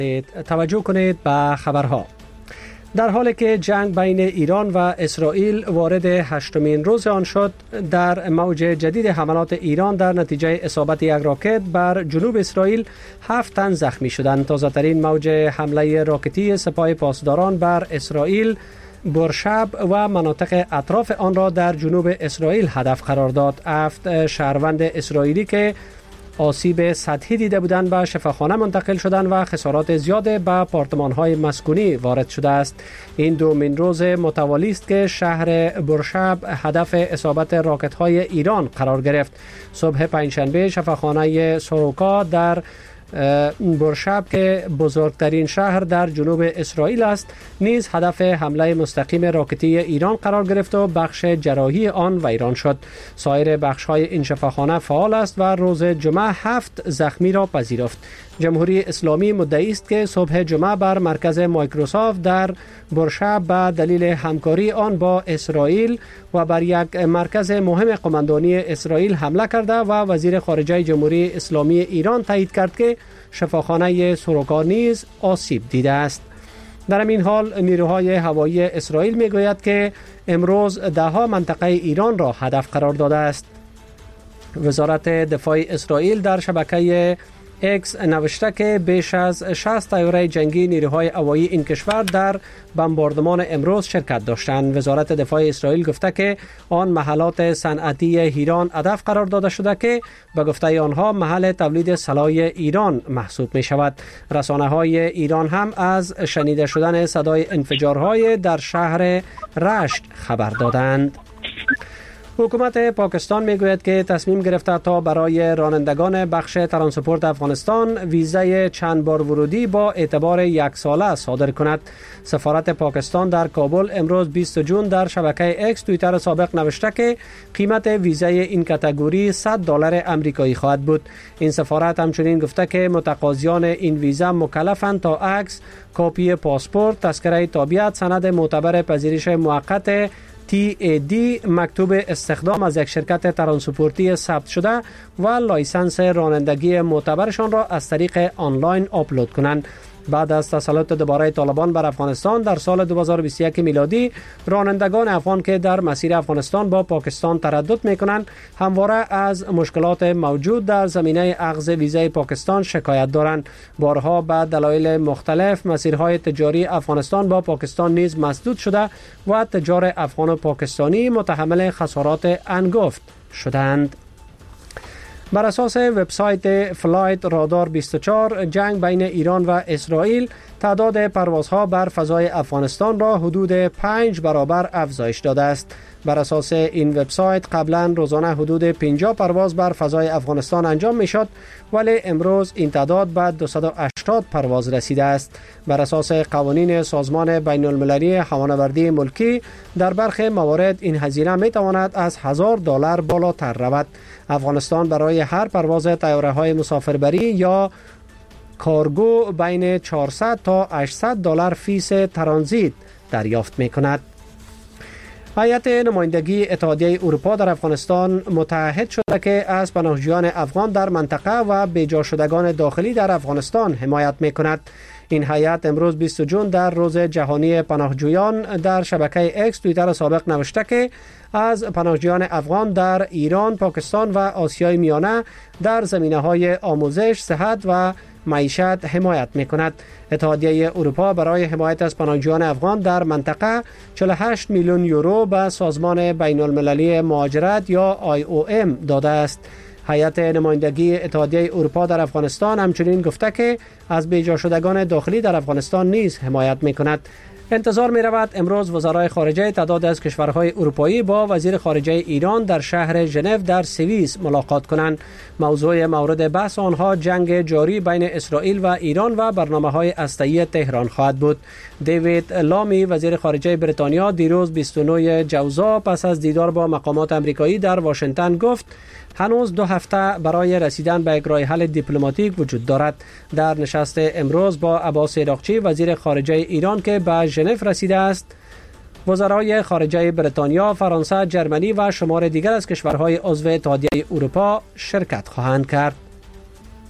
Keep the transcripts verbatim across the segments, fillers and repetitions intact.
توجه کنید به خبرها. در حالی که جنگ بین ایران و اسرائیل وارد هشتمین روز آن شد، در موج جدید حملات ایران در نتیجه اصابت یک راکت بر جنوب اسرائیل هفت تن زخمی شدند. تازه‌ترین موج حمله راکتی سپاه پاسداران بر اسرائیل برشب و مناطق اطراف آن را در جنوب اسرائیل هدف قرار داد. هفت شهروند اسرائیلی که آسیب سطحی دیده بودند به شفاخانه منتقل شدند و خسارات زیاد به آپارتمان‌های مسکونی وارد شده است. این دومین روز متوالی است که شهر برشب هدف اصابت راکت‌های ایران قرار گرفت. صبح پنجشنبه شفاخانه سوروکا در برشب که بزرگترین شهر در جنوب اسرائیل است نیز هدف حمله مستقیم راکتی ایران قرار گرفت و بخش جراحی آن ویران شد. سایر بخش‌های این شفاخانه فعال است و روز جمعه هفت زخمی را پذیرفت. جمهوری اسلامی مدعی است که صبح جمعه بر مرکز مایکروسافت در برشب به دلیل همکاری آن با اسرائیل و بر یک مرکز مهم قماندانی اسرائیل حمله کرده و وزیر خارجه جمهوری اسلامی ایران تایید کرد که شفاخانه سوروکا نیز آسیب دیده است. در این حال نیروهای هوایی اسرائیل میگوید که امروز دهها منطقه ایران را هدف قرار داده است. وزارت دفاع اسرائیل در شبکه اکس نوشته که بیش از شصت طیاره جنگی نیروهای هوایی این کشور در بمباردمان امروز شرکت داشتند. وزارت دفاع اسرائیل گفته که آن محلات صنعتی ایران هدف قرار داده شده که به گفته آنها محل تولید سلاح ایران محسوب می شود. رسانه های ایران هم از شنیده شدن صدای انفجارهای در شهر رشت خبر دادند. حکومت پاکستان میگوید که تصمیم گرفته تا برای رانندگان بخش ترانسپورت افغانستان ویزای چند بار ورودی با اعتبار یک ساله صادر کند. سفارت پاکستان در کابل امروز بیست جون در شبکه اکس توییتر سابق نوشته که قیمت ویزای این کاتگوری صد دلار آمریکایی خواهد بود. این سفارت همچنین گفته که متقاضیان این ویزا مکلفند تا عکس، کاپی پاسپورت، تذکره تابعیت، سند معتبر پذیرش موقت تی ای دی، مکتوب استخدام از یک شرکت ترانسپورتی ثبت شده و لایسنس رانندگی معتبرشان را از طریق آنلاین آپلود کنند. بعد از تسلط دوباره طالبان بر افغانستان در سال دو هزار و بیست و یک میلادی، رانندگان افغان که در مسیر افغانستان با پاکستان تردد میکنند همواره از مشکلات موجود در زمینه اخذ ویزای پاکستان شکایت دارند. بارها به دلایل مختلف مسیرهای تجاری افغانستان با پاکستان نیز مسدود شده و تجار افغان و پاکستانی متحمل خسارات انگفت شدند. بر اساس وبسایت فلایت رادار بیست و چهار، جنگ بین ایران و اسرائیل تعداد پروازها بر فضای افغانستان را حدود پنج برابر افزایش داده است. بر اساس این وبسایت قبلا روزانه حدود پنجاه پرواز بر فضای افغانستان انجام می شد، ولی امروز این تعداد به دویست و هشتاد پرواز رسیده است. بر اساس قوانین سازمان بین المللی هوانوردی ملکی در برخی موارد این هزینه می تواند از هزار دلار بالاتر رود. افغانستان برای هر پرواز طیاره‌های مسافربری یا کارگو بین چهارصد تا هشتصد دلار فیس ترانزیت دریافت می کند. هیئت نمایندگی اتحادیه اروپا در افغانستان متعهد شده که از پناهجویان افغان در منطقه و بیجا شدگان داخلی در افغانستان حمایت می کند. این هیئت امروز بیست جون در روز جهانی پناهجویان در شبکه اکس توییتر سابق نوشته که از پناهجویان افغان در ایران، پاکستان و آسیای میانه در زمینه‌های آموزش، صحت و معیشت حمایت می‌کند. اتحادیه اروپا برای حمایت از پناهجویان افغان در منطقه چهل و هشت میلیون یورو به سازمان بین المللی مهاجرت یا آی او ام داده است. هیئت نمایندگی اتحادیه اروپا در افغانستان همچنین گفته که از بیجا شدگان داخلی در افغانستان نیز حمایت می‌کند. انتظار می رود امروز وزرای خارجه تعداد از کشورهای اروپایی با وزیر خارجه ایران در شهر ژنو در سوئیس ملاقات کنند. موضوع مورد بحث آنها جنگ جاری بین اسرائیل و ایران و برنامه‌های هسته‌ای تهران خواهد بود. دیوید لامی وزیر خارجه بریتانیا دیروز بیست و نه جوزا پس از دیدار با مقامات آمریکایی در واشنگتن گفت هنوز دو هفته برای رسیدن به یک راه حل دیپلماتیک وجود دارد. در نشست امروز با عباس عراقچی وزیر خارجه ایران که به ژنو رسیده است، وزرای خارجه بریتانیا، فرانسه، جرمنی و شمار دیگر از کشورهای عضو اتحادیه اروپا شرکت خواهند کرد.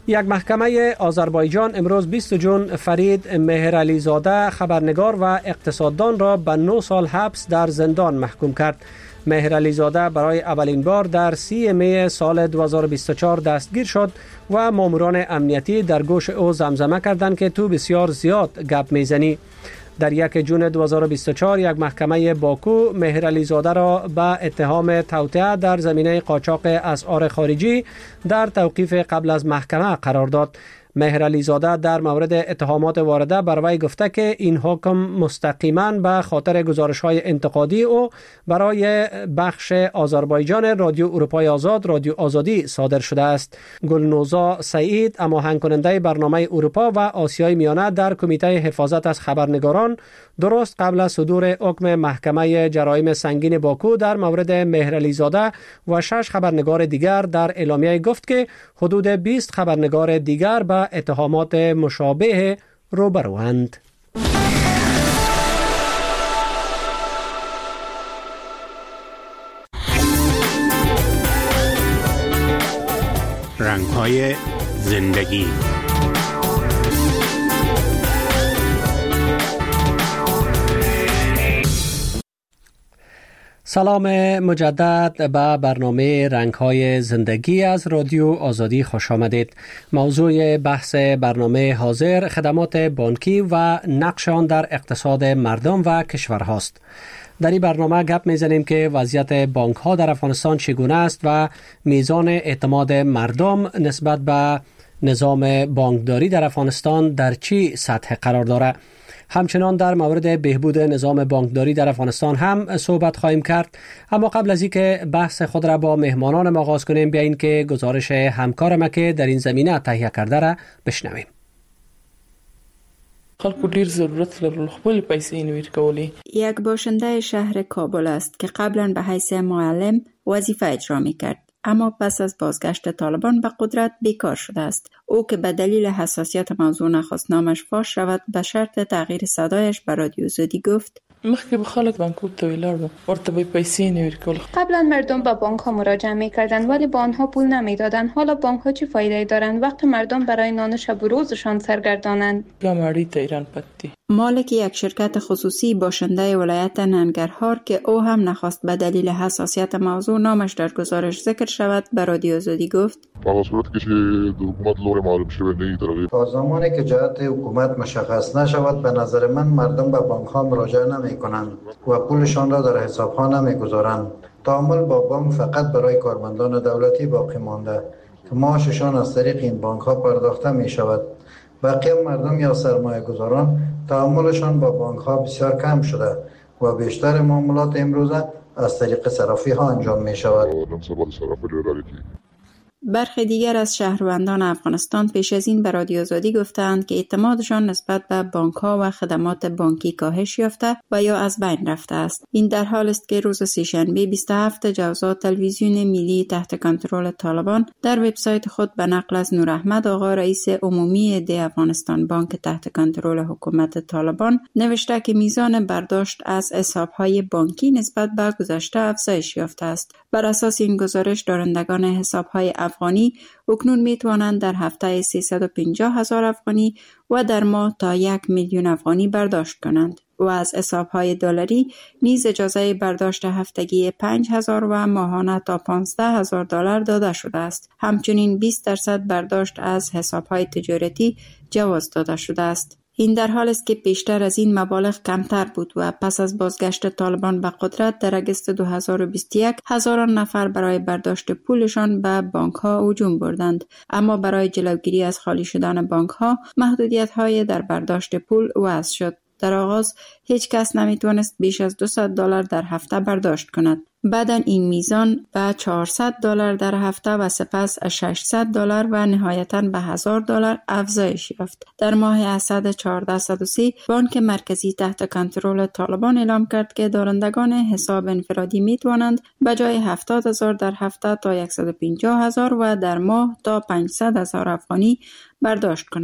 یک محکمه آذربایجان امروز بیست جون فرید مهرعلی زاده خبرنگار و اقتصاددان را به نه سال حبس در زندان محکوم کرد. مهرعلی زاده برای اولین بار در سی می سال دو هزار و بیست و چهار دستگیر شد و ماموران امنیتی در گوش او زمزمه کردند که تو بسیار زیاد گپ میزنی. در یک جون دو هزار و بیست و چهار یک محکمه باکو مهرعلی زاده را به اتهام توطئه در زمینه قاچاق اسعار خارجی در توقیف قبل از محکمه قرار داد. مهرعلی زاده در مورد اتهامات وارده بر وی گفته که این حکم مستقیما به خاطر گزارش‌های انتقادی او برای بخش آذربایجان رادیو اروپای آزاد رادیو آزادی صادر شده است. گلنوزا سعید هماهنگ کننده برنامه اروپا و آسیای میانه در کمیته حفاظت از خبرنگاران درست قبل از صدور حکم محکمه جرایم سنگین باکو در مورد مهرعلی زاده و شش خبرنگار دیگر در اعلامیه گفت که حدود بیست خبرنگار دیگر به اتهامات مشابه روبروند. رنگ‌های زندگی. سلام مجدد به برنامه رنگ‌های زندگی از رادیو آزادی خوش آمدید. موضوع بحث برنامه حاضر خدمات بانکی و نقش آن در اقتصاد مردم و کشور هاست. در این برنامه گپ میزنیم که وضعیت بانک ها در افغانستان چگونه است و میزان اعتماد مردم نسبت به نظام بانکداری در افغانستان در چی سطح قرار دارد. همچنان در مورد بهبود نظام بانکداری در افغانستان هم صحبت خواهیم کرد. اما قبل از اینکه بحث خود را با مهمانان ما آغاز کنیم، بیایید که گزارش همکار ما که در این زمینه تهیه کرده را بشنویم. خلکو ډیر ضرورت لرل خپل پیسې انویست کولی. یک باشنده شهر کابل است که قبلا به حیث معلم وظیفه اجرا می‌کرد، اما پس از بازگشت طالبان به قدرت بیکار شده است. او که به دلیل حساسیت موضوع نخواست نامش فاش شود، به شرط تغییر صدایش به رادیو آزادی گفت: مخکې به خلک بانکوک ته ولاړ ورته به پیسې انویست کول. قبلا مردم به بانک ها مراجعه می‌کردند ولی به آنها پول نمی‌دادند. حالا بانک ها چه فایده دارند وقتی مردم برای نان شب و روزشان سرگردانند؟ گاماری تا ایران پتی. مالک یک شرکت خصوصی باشنده ولایت ننگرهار که او هم نخواست به دلیل حساسیت موضوع نامش در گزارش ذکر شود، به رادیو آزادی گفت: با صورت که حکومت لور معلوم شده نه ترغیب تا زمانی که جهت حکومت مشخص نشود به نظر من مردم به بانک ها مراجعه نمی کنند و پولشان را در حساب ها نمی گذارند. تعامل با بانک فقط برای کارمندان دولتی باقی مانده که معاششان از طریق این بانک ها پرداخته می شود. بقیه مردم یا سرمایه گذاران تعاملشان با بانک ها بسیار کم شده و بیشتر معاملات امروزه از طریق صرافی ها انجام می شود. برخی دیگر از شهروندان افغانستان پیش از این به رادیو آزادی گفتند که اعتمادشان نسبت به بانک ها و خدمات بانکی کاهش یافته و یا از بین رفته است. این در حال است که روز سه‌شنبه بیست و هفتم جوزا تلویزیون ملی تحت کنترل طالبان در وبسایت خود به نقل از نور احمد آقا رئیس عمومی دی افغانستان بانک تحت کنترل حکومت طالبان نوشته که میزان برداشت از حساب‌های بانکی نسبت به گذشته افزایش یافته است. بر اساس این گزارش دارندگان حساب‌های افغانی اکنون می توانند در هفته سیصد و پنجاه هزار افغانی و در ماه تا یک میلیون افغانی برداشت کنند و از حساب‌های دلاری نیز اجازه برداشت هفتگی پنج هزار و ماهانه تا پانزده هزار دلار داده شده است. همچنین بیست درصد برداشت از حساب‌های تجارتی جواز داده شده است. این در حال است که پیشتر از این مبالغ کمتر بود و پس از بازگشت طالبان به قدرت در اگست دو هزار و بیست و یک هزاران نفر برای برداشت پولشان به بانک ها هجوم بردند، اما برای جلوگیری از خالی شدن بانک ها محدودیت های در برداشت پول وضع شد. در آغاز هیچ کس نمیتوانست بیش از دویست دلار در هفته برداشت کند. بعداً این میزان به چهارصد دلار در هفته و سپس ششصد دلار و نهایتاً به هزار دلار افزایش یافت. در ماه اسد هزار و چهارصد و سی بانک مرکزی تحت کنترل طالبان اعلام کرد که دارندگان حساب انفرادی می توانند به جای هفتاد هزار در هفته تا صد و پنجاه هزار و در ماه تا پانصد هزار افغانی برداشت کنند.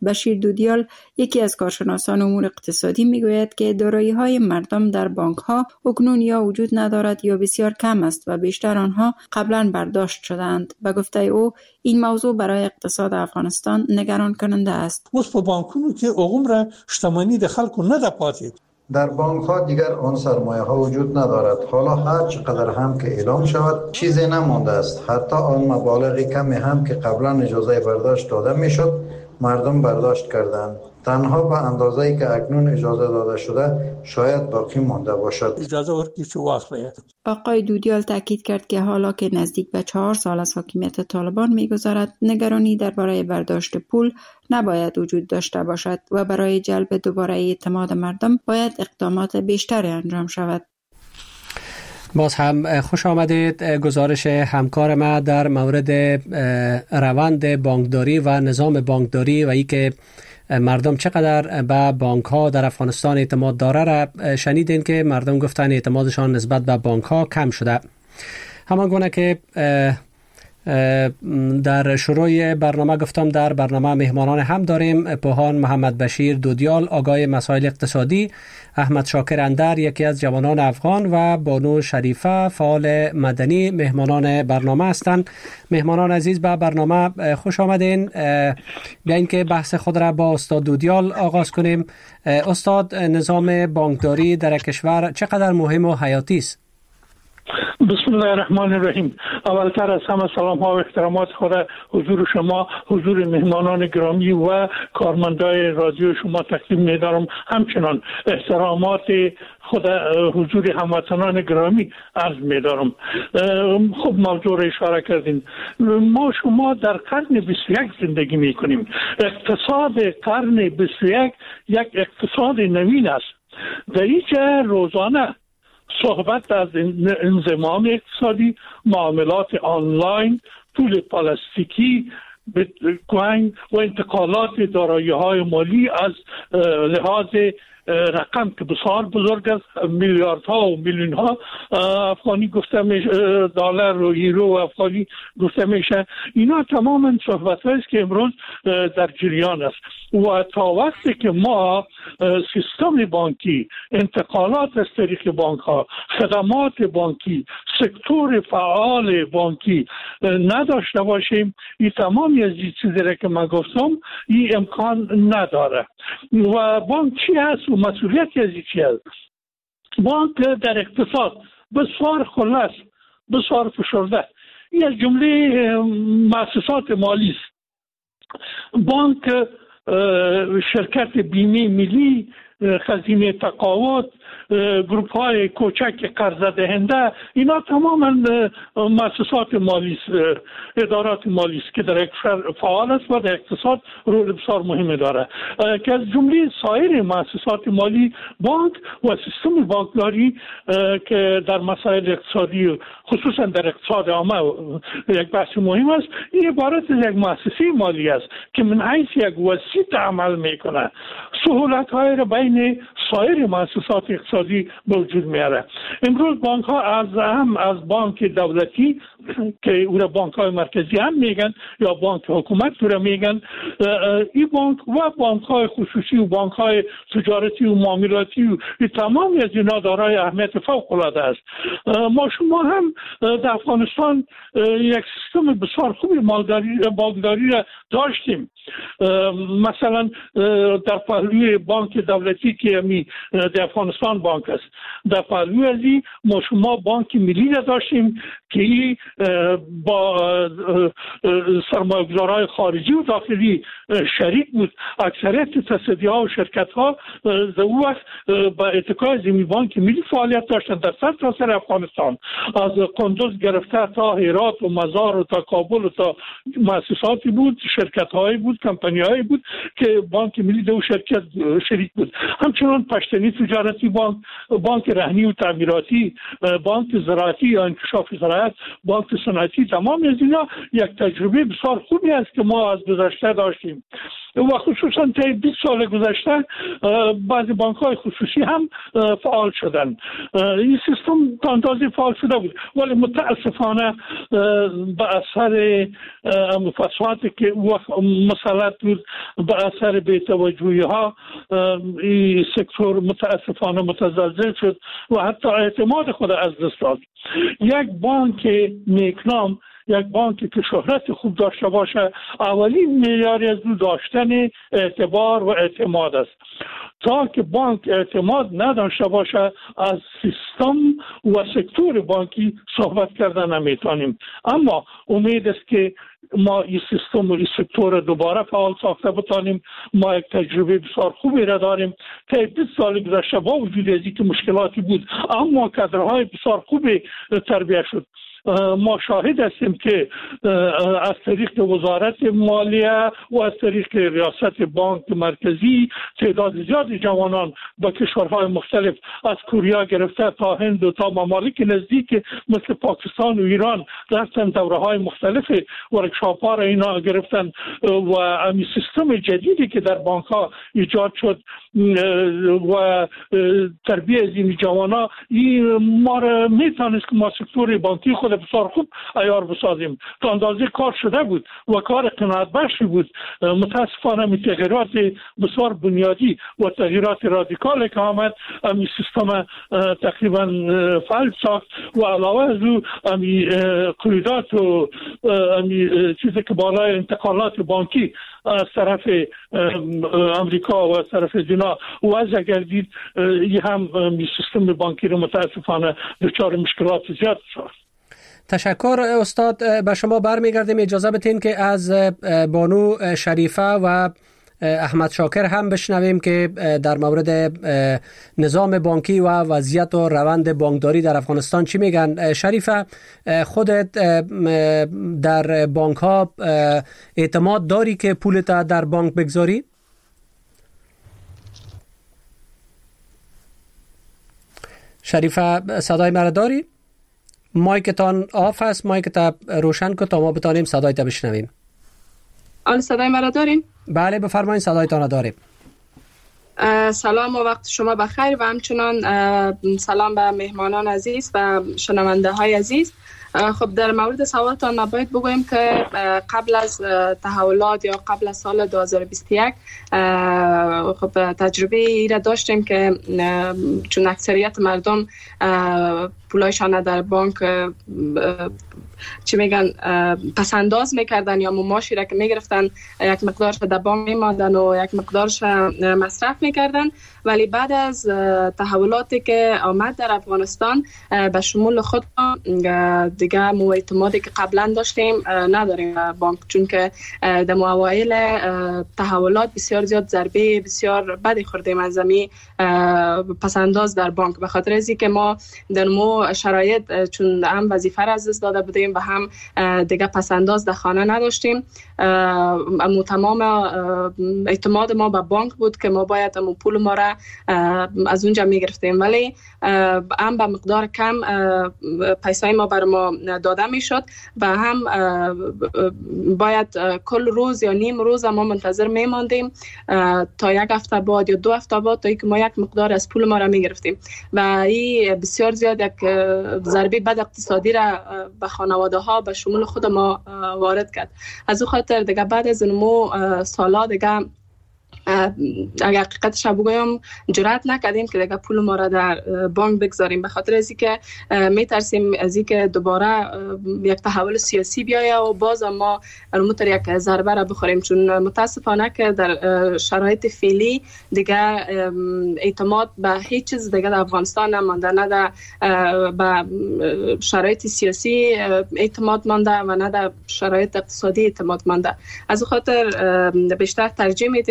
بشیر دودیال یکی از کارشناسان امور اقتصادی میگوید که دارایی‌های مردم در بانک‌ها اکنون یا وجود ندارد یا بسیار کم است و بیشتر آنها قبلا برداشت شدند. به گفته او این موضوع برای اقتصاد افغانستان نگران کننده است. اوس په بانکونو کې عمره شتمنی د خلکو نه ده پاتې. در بانک ها دیگر آن سرمایه ها وجود ندارد. حالا هر چقدر هم که اعلام شود چیزی نمانده است. حتی آن مبالغ کمی هم که قبلا اجازه برداشت داده میشد مردم برداشت کردند. تنها به اندازه‌ای که اکنون اجازه داده شده شاید باقی مانده باشد. اجازه ورکړي چې واخلي. آقای دودیال تاکید کرد که حالا که نزدیک به چهار سال از حاکمیت طالبان می‌گذرد نگرانی درباره برداشت پول نباید وجود داشته باشد و برای جلب دوباره اعتماد مردم باید اقدامات بیشتری انجام شود. باز هم خوش آمدید. گزارش همکار ما در مورد روند بانکداری و نظام بانکداری و ای که مردم چقدر به بانک ها در افغانستان اعتماد داره را شنیدین که مردم گفتن اعتمادشان نسبت به بانک ها کم شده. همان گونه که در شروع برنامه گفتم در برنامه مهمانان هم داریم پوهان محمد بشیر دودیال آگاه مسائل اقتصادی، احمد شاکر اندر یکی از جوانان افغان و بانو شریفه فعال مدنی مهمانان برنامه هستند. مهمانان عزیز به برنامه خوش آمدین. بیاین که بحث خود را با استاد دودیال آغاز کنیم. استاد، نظام بانکداری در کشور چقدر مهم و حیاتی است؟ بسم الله الرحمن الرحیم. اولتر از همه سلام ها و احترامات خود حضور شما، حضور مهمانان گرامی و کارمندای رادیو شما تقدیم می‌دارم. همچنان احترامات خود حضور هموطنان گرامی عرض می‌دارم. خب موضوع را اشاره کردین. ما شما در قرن بیست و یک زندگی می‌کنیم. اقتصاد قرن بیست و یک یک اقتصاد نوین است. در اینجا روزانه صحبت از انضمام اقتصادی، معاملات آنلاین، پول پلاستیکی، بیتکوین و انتقالات دارایی‌های مالی از لحاظ رقم که بسیار بزرگ است، میلیاردها و میلیون ها افغانی گفته میشه، دلار و یورو و افغانی گفته میشه. اینا تماما صحبت است که امروز در جریان است و تا وقتی که ما سیستم بانکی، انتقالات از طریق بانک ها، خدمات بانکی، سکتور فعال بانکی نداشته باشیم، این تمامی از این چیزی که من گفتم این امکان نداره. و بانک چی هست و مسئولیتی از چی هست؟ بانک در اقتصاد بسیار خلاص، بسیار فشرده. این از جمله مؤسسات مالی است. بانک شرکت بیمه ملی، خزینه تقاعد، گروپ های کوچک قرض دهنده، اینا تماما مؤسسات مالی است، ادارات مالی است که در اقتصاد فعال است و در اقتصاد رول بسیار مهم داره. که از جمله سایر مؤسسات مالی بانک و سیستم بانکداری که در مسائل اقتصادی خصوصا در اقتصاد عامه یک بحث مهم است، این عبارت از یک مؤسسه مالی است که من حیث یک وسیط عمل میکنه، سهولت های را بین سایر مؤسسات اقتصادی به وجود میاره. امروز بانک ها از هم از بانک دولتی که او را بانک های مرکزی هم میگن یا بانک حکومت او را میگن، این بانک و بانک های خصوصی و بانک های تجارتی و معاملاتی و تمامی از اینا دارای اهمیت فوق العاده است. ما شما هم در افغانستان یک سیستم بسیار خوبی مالداری بانکداری را داشتیم. مثلا در پهلوی بانک دولتی که می در افغانستان بانک است، در پهلوی از این ما شما بانک ملی را داشتیم که با سرمایه‌گذارهای خارجی و داخلی شریک بود. اکثریت تصدیه ها و شرکت ها در اون وقت با اتکای زمین بانک ملی فعالیت داشتند در سرتاسر افغانستان، از قندوز گرفته تا هرات و مزار و تا کابل و تا مؤسساتی بود، شرکت هایی بود، کمپانی هایی بود که بانک ملی در شرکت شریک بود. همچنان بانک پشتنی تجارتی بانک، بانک رهنی و تعمیراتی، بانک زراعتی یا انکشاف زراعت، بانک صنعتی، تمام از اینا یک تجربه بسیار خوبی است که ما از گذشته داشتیم و خصوصا طی بیست سال گذشته بعضی بانک‌های خصوصی هم فعال شدند. این سیستم تا اندازه فعال شده بود ولی متاسفانه به اثر فسادی که مسلط بود، به اثر بی‌توجهی ها این سکتور متاسفانه متزلزل شد و حتی اعتماد خود از دست داد. یک بانک نیکنام، یک بانکی که شهرت خوب داشته باشه، اولین معیار از او داشتن اعتبار و اعتماد است. تا که بانک اعتماد نداشته باشه از سیستم و سکتور بانکی صحبت کردن نمیتونیم. اما امید است که ما این سیستم و این سکتور دوباره فعال ساخته بتانیم. ما یک تجربه بسیار خوبی را داریم. طی بیست سال گذشته با وجود از اینکه مشکلاتی بود اما کادرهای بسیار خوبی تربیت شد. ما شاهد هستیم که از طریق وزارت مالیه و از طریق ریاست بانک مرکزی تعداد زیادی جوانان با کشورهای مختلف از کوریا گرفته تا هند و تا ممالک نزدیک مثل پاکستان و ایران رفتن دوره‌های مختلف ورکشاپ‌ها را اینا گرفتن و همین سیستم جدیدی که در بانک‌ها ایجاد شد و تربیت از این جوانان این ما را میتونست که ما سکتور بانکی خود بسیار خوب عیار بسازیم. تا اندازه کار شده بود و کار قناعت بخشی بود. متاسفانه می تغییرات بسیار بنیادی و تغییرات رادیکال که آمد امی سیستم تقریبا فلج ساخت و علاوه از او امی قیودات و امی چیزی که بالای انتقالات بانکی از طرف امریکا و از طرف دینا وضع گردید. این هم می سیستم بانکی رو متاسفانه دچار مشکلات زیاد شد. تشکر استاد. به شما برمیگردیم. اجازه بدین که از بانو شریفه و احمد شاکر هم بشنویم که در مورد نظام بانکی و وضعیت و روند بانکداری در افغانستان چی میگن. شریفه، خودت در بانک ها اعتماد داری که پولت در بانک بگذاری؟ شریفه صدای مرا داری؟ مایکتان آف است، مایکت روشن کن تا ما بتانیم صدایت بشنویم. آن صدای مرا دارین؟ بله بفرمایید، صدایتان داریم. سلام و وقت شما بخیر و همچنان سلام به مهمانان عزیز و شنونده های عزیز. خب در مورد سوالتان ما باید بگویم که قبل از تحولات یا قبل از سال دو هزار و بیست و یک خب تجربه ای را داشتیم که چون اکثریت مردم پولایشان در بانک چی میگن پسنداز میکردن یا مماشی را که میگرفتن یک مقدارش در بانک میماندن و یک مقدارش مصرف میکردن، ولی بعد از تحولاتی که آمد در افغانستان به شمول خود دیگه مو اعتمادی که قبلا داشتیم نداریم بانک، چون که در اوایل تحولات بسیار زیاد ضربه بسیار بدی خوردیم از زمین پسنداز در بانک، به خاطر از اینکه ما در مو شرایط چون هم وظیفه را از دست داده بودیم و هم دیگه پسنداز در خانه نداشتیم. امو تمام اعتماد ما به بانک بود که ما باید امو پول ما را از اونجا میگرفتیم، ولی هم به مقدار کم پیسای ما بر ما داده میشد و هم باید کل روز یا نیم روز ما منتظر میماندیم تا یک هفته بعد یا دو هفته بعد تا اینکه ما یک مقدار از پول ما را میگرفتیم و این بسیار زیاد یک ضربه بد اقتصادی را به خانواده ها به شمول خود ما وارد کرد. از او خاطر دیگه بعد از نمو سالا دیگه اگر حقیقتش بگویم جرأت نکردیم که دیگه پول ما را در بانک بگذاریم، به خاطر از اینکه میترسیم از اینکه دوباره یک تحول سیاسی بیاید و باز ما الموتر یک ضربه را بخوریم، چون متاسفانه که در شرایط فعلی دیگه اعتماد به هیچ چیز دیگه در افغانستان نمانده، نه در به شرایط سیاسی اعتماد مانده و نه در شرایط اقتصادی اعتماد مانده. از خاطر بیشتر ترجیح میدیم که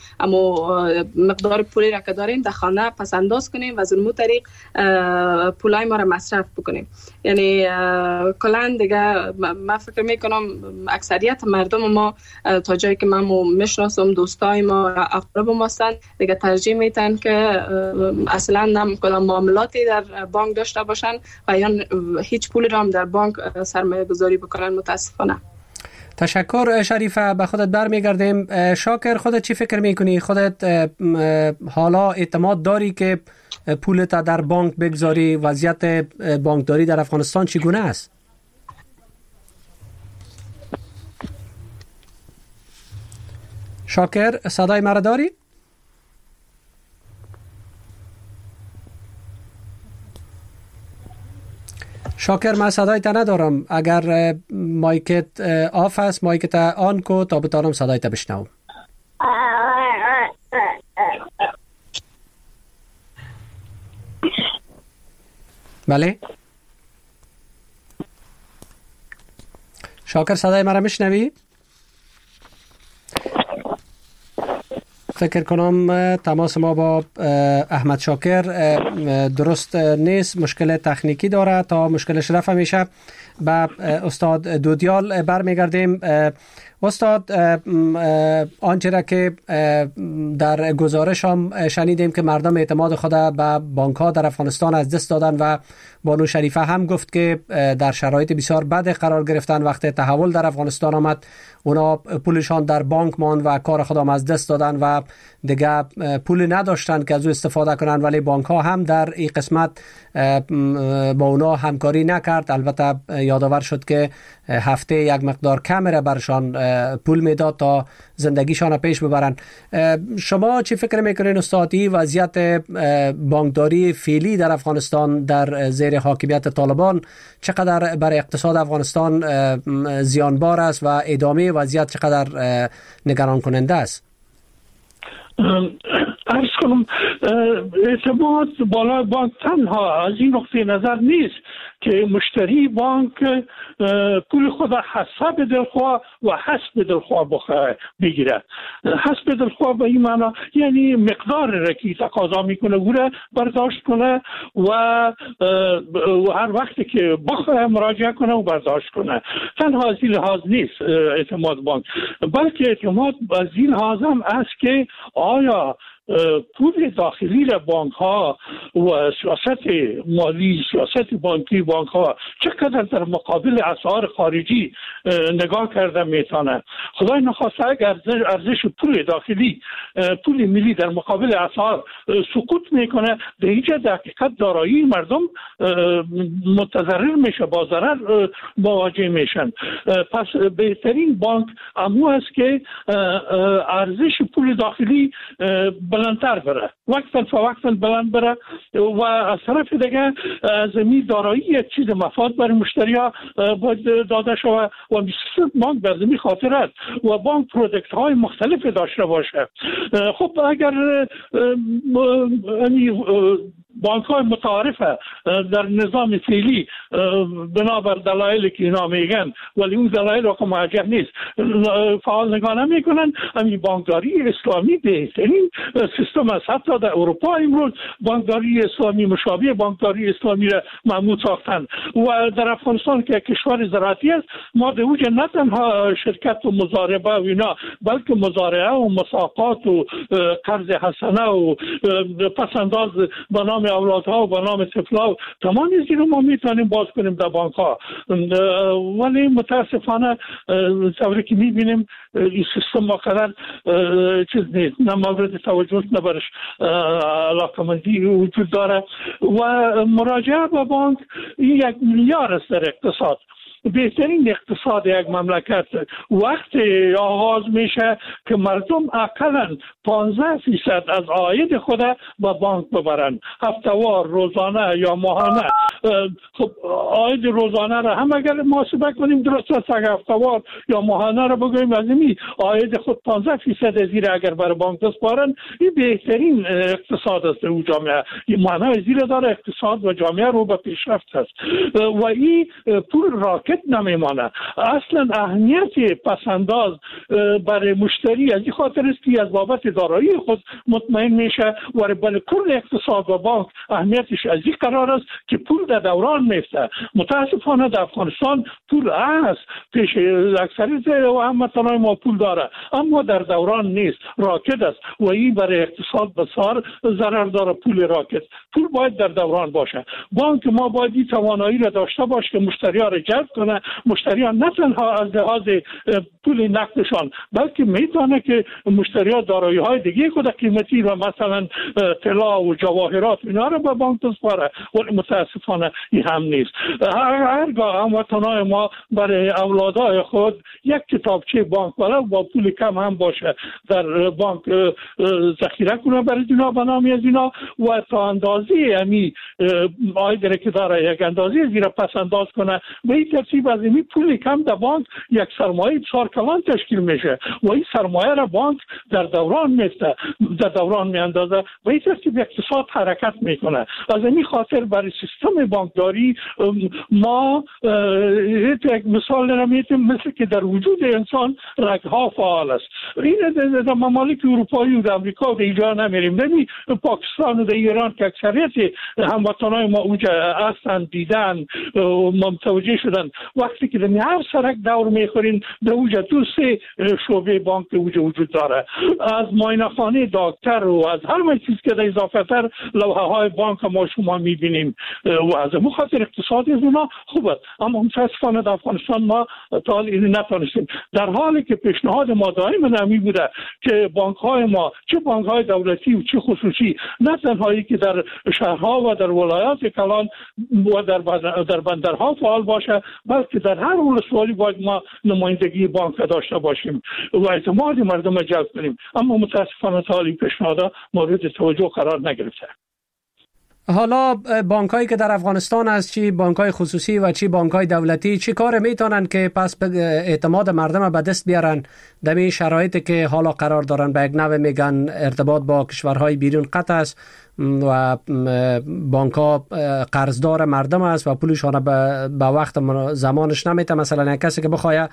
اما مقدار پولی را که داریم در خانه پس انداز کنیم و از اون طریق پولای ما را مصرف بکنیم. یعنی کلا دیگه من فکر میکنم اکثریت مردم ما تا جایی که من میشناسم دوستای ما اقرب ما هستن دیگه ترجیح میدن که اصلا نم کدام معاملاتی در بانک داشته باشن و یا هیچ پولی را هم در بانک سرمایه گذاری بکنن. متاسفانه. تشکر شریفه. به خودت برمیگردیم. شاکر، خودت چی فکر میکنی؟ خودت حالا اعتماد داری که پولت در بانک بگذاری؟ وضعیت بانکداری در افغانستان چگونه است؟ شاکر، صدای مرا داری؟ شاکر، من صدایت ندارم. اگر مایکت آف است مایکت آن کو تا بتانم صدایت بشنوم. بله شاکر، صدای مرا میشنوی؟ فکر کنم تماس ما با احمد شاکر درست نیست، مشکل تکنیکی داره. تا مشکلش رفع میشه به استاد دودیال برمیگردیم. استاد، آنچه را که در گزارش هم شنیدیم که مردم اعتماد خود به بانک ها در افغانستان از دست دادن و بانو شریفه هم گفت که در شرایط بسیار بد قرار گرفتن. وقتی تحول در افغانستان آمد اونا پولشان در بانک ماند و کار خودم از دست دادن و دیگه پول نداشتن که از او استفاده کنن، ولی بانک ها هم در این قسمت با اونا همکاری نکرد. البته یادآور شد که هفته یک مقدار کم را برشان پول میداد تا زندگیشان پیش ببرن. شما چی فکر میکنین استادی وضعیت بانکداری فعلی در افغانستان در زیر حاکمیت طالبان چقدر برای اقتصاد افغانستان زیانبار است و ادامه وضعیت چقدر نگران کننده است؟ عرض کنم اعتماد بالا بانک تنها از این نقطه نظر نیست که مشتری بانک پول خود حسب دلخواه و حسب دلخواه بگیره. حسب دلخواه به این معنا یعنی مقدار را که تقاضا میکنه او را برداشت کنه و هر وقتی که بخواه مراجعه کنه و برداشت کنه. تنها از این لحاظ نیست اعتماد بانک، بلکه اعتماد از این لحاظ هم است که آیا پول داخلی را بانک ها و سیاست مالی، سیاست بانکی بانک ها چقدر در مقابل اسعار خارجی نگاه کرده میتونه. خدای نخواسته اگر ارزش پول داخلی، پول ملی در مقابل اسعار سقوط میکنه، به هیچ در حقیقت دارایی مردم متضرر میشه، با ضرر مواجه میشن. پس بهترین بانک امو است که ارزش پول داخلی بلندتر بره، وقتا فوقتا بلند بره و از طرف دیگه زمین دارایی یک چیز مفاد برای مشتری ها باید داده شده و مثل بانک به زمین خاطرت و بانک پرودکت های مختلف داشته باشه. خب اگر بانک های متعارفه در نظام فعلی بنابر دلایلی که اینا میگن، ولی اون دلایل رو که موجه نیست، فعال نگاه نمیکنن. همین بانکداری اسلامی بهترین سیستم است. حتی در اروپا امروز بانکداری اسلامی مشابه بانکداری اسلامی را معمول ساختن و در افغانستان که کشور زراعتی است ما به اوج نه تنها شرکت و مزاربه و اینا، بلکه مزارعه و مساقات و قرض حسنه و پسنداز به نام اولادها و به نام طفلا، تمام این رو ما میتونیم باز کنیم در بانک ها. ولی متاسفانه طوری که میبینیم این سیستم واقعا چیز نیست، نه مورد توجه نه برش علاقمندی وجود داره و مراجعه به بانک یک معیار است در اقتصاد. بهترین اقتصاد یک مملکت وقتی آغاز میشه که مردم اقلاً پانزده فیصد از عاید خود به بانک ببرن، هفتهوار، روزانه یا ماهانه خب عاید روزانه را هم اگر محاسبه کنیم درست است، اگر هفته‌وار یا ماهانه را بگوییم از این عاید خود پانزده فیصد زیر اگر بر بانک بسپارن، این بهترین اقتصاد است او جامعه. این معنای زیر داره اقتصاد و جامعه رو به پیشرفت است و این پول راکت نمیمانه. اصلا اهمیت پسنداز برای مشتری از این خاطر است که از بابت دارایی خود مطمئن میشه و برای کل اقتصاد و بانک اهمیتش از این قرار است که پول در دوران میفته. متاسفانه در افغانستان پول است، پیش اکثریت و هموطنان ما پول داره اما در دوران نیست، راکت است و این برای اقتصاد بسیار ضرر داره. پول راکت، پول باید در دوران باشه. بانک ما باید این توانایی را داشته باشه که مشتری‌ها را جلب کنه. مشتریان نه تنها از لحاظ پول نقدشان بلکه میتونه که مشتری‌ها دارایی‌های دیگه خود قیمتی و مثلا طلا و جواهرات اینا را به بانک بسپاره، ولی متاسفانه این هم نیست. هرگاه هموطنان ما برای اولادای خود یک کتابچه بانک ولو با پول کم هم باشه در بانک ذخیره کنه برای اینا به نام از اینا و تا اندازه امی عاید که داره یک اندازه زیر پس انداز کنه و این ترتیب از این پول کم در بانک یک سرمایه بسیار کلان تشکیل میشه و این سرمایه را بانک در دوران میسته، در دوران میاندازه و این ترتیب اقتصاد حرکت میکنه. از این خاطر برای سیستم بانکداری ما یک مثال نمیتیم مثل که در وجود انسان رگها فعال است. این در ممالک اروپایی و در امریکا و در اینجا نمیریم، نمی پاکستان و در ایران که اکثریت هموطنان ما اونجا هستن دیدن و متوجه شدن وقتی که در هر سرک دور میخورین در اونجا دو سه شعبه بانک اونجا وجود داره، از معاینه خانه دکتر و از هر چیز که در اضافه تر لوحه های بانک ما شما میبینیم و از اون خاطر اقتصادی از اونا خوب است. اما متاسفانه در افغانستان ما تا حال این نتونستیم، در حالی که پیشنهاد ما دائما نمی بوده که بانک های ما چه بانک های دولتی و چه خصوصی نه تنهایی که در شهرها و در ولایات کلان و در در بندرها فعال باشه بلکه در هر ولسوالی باید ما نمایندگی بانک داشته باشیم و اعتماد مردم جلب کنیم. اما متاسفانه تا حال پیشنهاد مورد توجه قرار نگرفته. حالا بانکایی که در افغانستان هست، چی بانکای خصوصی و چی بانکای دولتی، چی کار میتونن که پس اعتماد مردم به دست بیارن در این شرایطی که حالا قرار دارن؟ به یک نوع میگن ارتباط با کشورهای بیرون قطع است و بانک‌ها قرضدار مردم است و پولشان به وقت زمانش نمیته. مثلا کسی که بخواد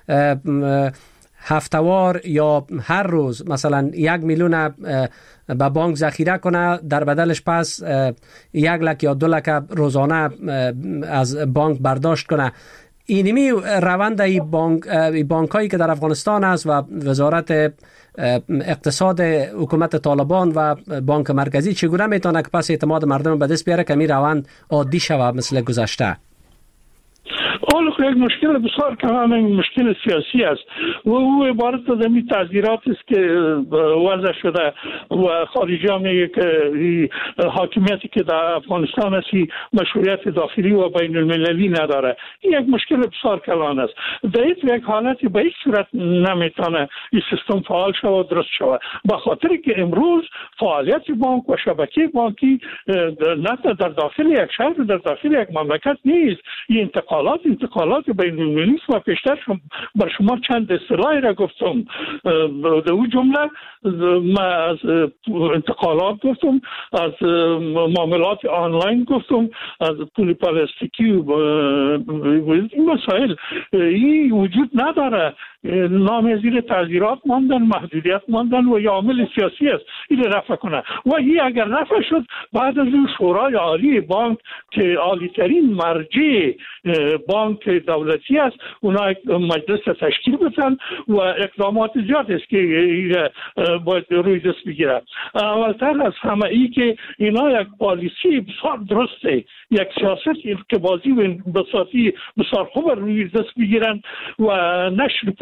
هفتوار یا هر روز مثلا یک میلیون به بانک ذخیره کنه، در بدلش پس یک لک یا دو لک روزانه از بانک برداشت کنه. اینمی روند ای بانک ای بانکایی که در افغانستان است و وزارت اقتصاد حکومت طالبان و بانک مرکزی چگونه میتونه که پس اعتماد مردم به دست بیاره که می روند عادی شود مثل گذشته؟ حالا یک مشکل بسیار کلان مشکل سیاسی است و او عبارت از این تعذیرات است که وضع شده و خارجی ها میگه که حاکمیتی که در افغانستان است مشروعیت داخلی و بین المللی نداره. این یک مشکل بسیار کلان است. در یک حالتی به یک صورت نمیتونه این سیستم فعال شود و درست شود، به خاطر که امروز فعالیت بانک و شبکه بانکی نه در داخل یک شهر در داخل یک مملکت نیست. این انتقالات انتقالات بین المللی و پیشتر بر شما چند اصطلاحی را گفتم. در اون جمله ما از انتقالات گفتم، از معاملات آنلاین گفتم، از پول پلاستیکی و این مسائل این وجود نداره. نام زیر تعذیرات ماندن، محدودیت ماندن و یا عامل سیاسی است این رفع کنه و این اگر رفع شد بعد از اون شورای عالی بانک که عالی ترین مرجع بانک دولتی است اونا مجلس تشکیل بدن و اقدامات زیاد است که باید روی دست بگیره. اولتر از همه ای که اینا یک پالیسی بسیار درسته، یک سیاست ارتباطی و انبساطی بسیار خوب روی دست بگیرن و نشر پول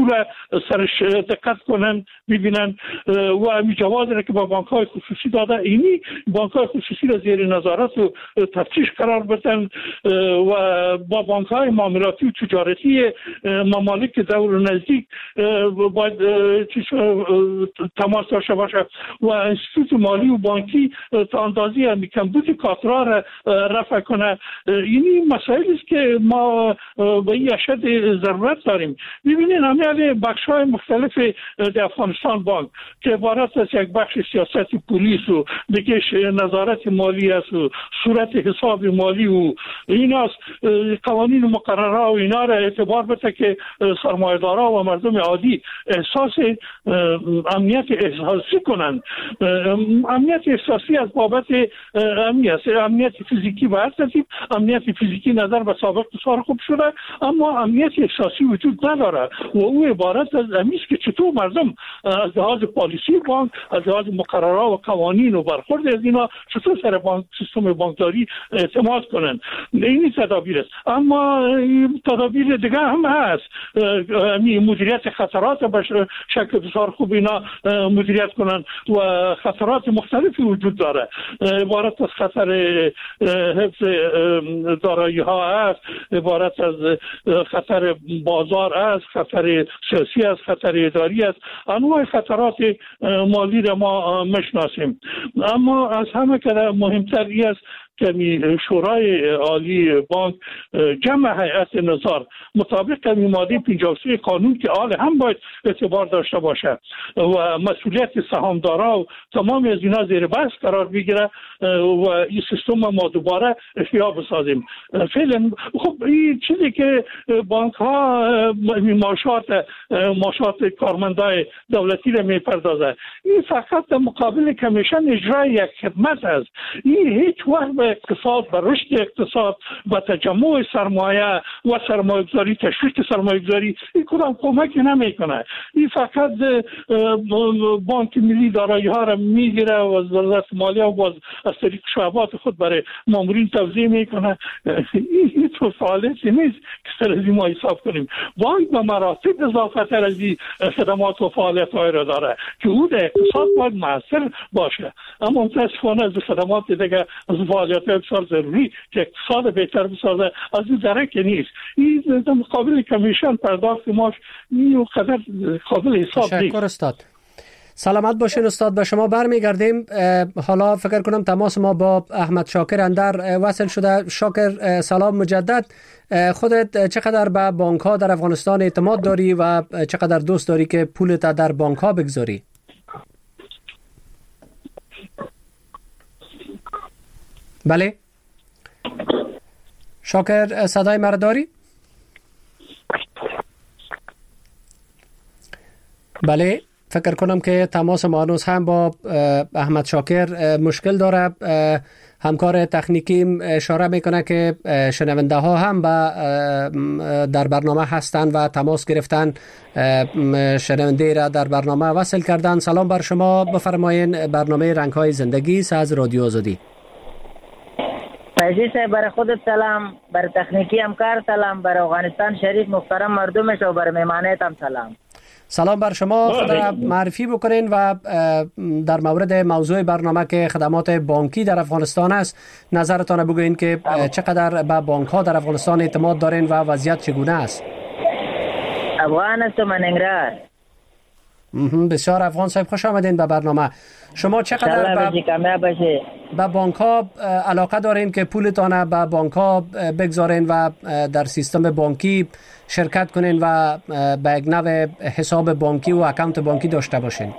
را سرش دقت کنن ببینن و همین جواز را که با بانک های خصوصی داده اینی بانک های خصوصی را زیر نظارت و تفتیش قرار بدن و با بانک های معاملاتی و تجارتی ممالک دور نزدیک باید تماس داشته باشه و انستیتوت مالی و بانکی تا اندازی همی کمبود کاترا را رفع کنه. اینی مسائلی است که ما به این اشد ضرورت داریم. ببینید همه بخش های مختلف در افغانستان بانک که عبارت از یک بخش سیاست پلیس و دیگه نظارت مالی است و صورت حساب مالی و ایناست، قوانین و مقررات و اینا را اعتبار بده که سرمایه‌دارا و مردم عادی احساس امنیت احساسی کنند. امنیت احساسی از بابت امنیت امنیت فیزیکی و هر ترتیب امنیت فیزیکی نظر به سابق بسیار خوب شده، اما امنیت احساسی وجود نداره و او عبارت از امیست که چطور مردم از لحاظ پالیسی بانک، از لحاظ مقررات و قوانین و برخورد از اینا چطور سر بانک سیستم بانکداری اعتماد کنن. این تدابیر است. اما تدابیر دیگه هم هست. مدیریت خطرات به شکل بسیار خوب اینا مدیریت کنن و خطرات مختلفی وجود داره. عبارت از خطر حفظ دارایی ها است، عبارت از خطر بازار است، خطر سیاسی است، خطر اداری است. انواع خطرات مالی را ما مشناسیم. اما از همه که مهمتر است که شورای عالی بانک جمع هیئت نظار مطابق ماده پنجاه و سه قانون که آل هم باید اعتبار داشته باشه و مسئولیت سهامدارا و تمام از اینا زیر بحث قرار بگیره و این سیستم ما دوباره احیا بسازیم. فعلا خب این چیزی که بانک ها معاشات معاشات کارمندای دولتی را میپردازه، این فقط در مقابل کمیشن اجرای یک خدمت است. این هیچ وقت به اقتصاد، به رشد اقتصاد، به تجمع سرمایه و سرمایه گذاری، تشویق سرمایه گذاری این کدام کمکی نمیکنه. این فقط بانک ملی دارایی ها را میگیره و از وزارت مالیه و باز از طریق شعبات خود برای مامورین توزیع میکنه. این تو فعالیتی نیست که سر از ما حساب کنیم. بانک به مراتب اضافه تر از این خدمات و فعالیت های را داره که او در اقتصاد باید مؤثر باشه، اما متاسفانه از خدمات دیگه از فعالیت بسیار ضروری که اقتصاد بهتر بسازه از این درک نیست. این در مقابل کمیشن پرداخت ماش این قدر قابل حساب نیست. تشکر استاد. سلامت باشین استاد. به شما برمیگردیم. حالا فکر کنم تماس ما با احمد شاکر اندر وصل شده. شاکر سلام مجدد. خودت چقدر به بانک ها در افغانستان اعتماد داری و چقدر دوست داری که پولت در بانک ها بگذاری؟ بله شاکر صدای مرا داری؟ بله فکر کنم که تماس ما هنوز هم با احمد شاکر مشکل داره. همکار تکنیکی اشاره میکنه که شنونده ها هم در برنامه هستند و تماس گرفتن شنونده را در برنامه وصل کردن. سلام بر شما، بفرمایین. برنامه رنگ های زندگی از رادیو آزادی. فیضی صاحب برای خودت سلام، برای تکنیکی همکار سلام، برای افغانستان شریف محترم مردمش و برای مهمانیت هم سلام. سلام بر شما. خود را معرفی بکنین و در مورد موضوع برنامه که خدمات بانکی در افغانستان است نظرتان بگوین که چقدر به بانک ها در افغانستان اعتماد دارین و وضعیت چگونه است؟ افغان است و مننگرار. بسیار افغان صاحب، خوش آمدین به برنامه. شما چقدر به با بانک ها علاقه دارین که پولتان به بانک ها بگذارین و در سیستم بانکی شرکت کنین و به یک نوع حساب بانکی و اکانت بانکی داشته باشین؟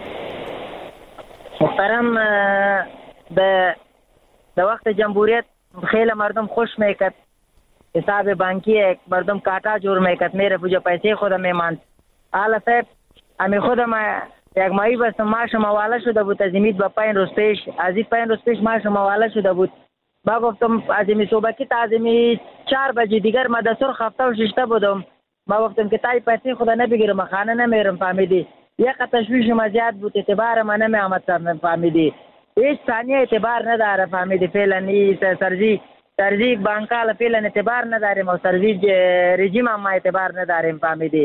محترم، به در وقت جمهوریت خیلی مردم خوش میکرد، حساب بانکی مردم کاتا جور میکرد، میره پوجا پیسه خودم میماند. حالا صاحب امی خودم یک ماهی بس معاش مواله شده بود، از امید با پنج روز پیش از این پنج روز پیش معاش مواله شده بود. با گفتم از این صبحکی تا از این چهار بجه دیگر ما در سرخ هفته و ششته بودم. ما گفتم که تای پیسه خدا نبگیرم، خانه نمیرم، فهمیدی؟ یک تشویش ما زیاد بود، اعتبار ما نمی آمد سر، فهمیدی؟ هیچ ثانیه اعتبار نداره، فهمیدی؟ فعلا این سرزی سرزی بانکال فعلا اعتبار نداریم و سرزی رژیم هم ما اعتبار نداریم، فهمیدی؟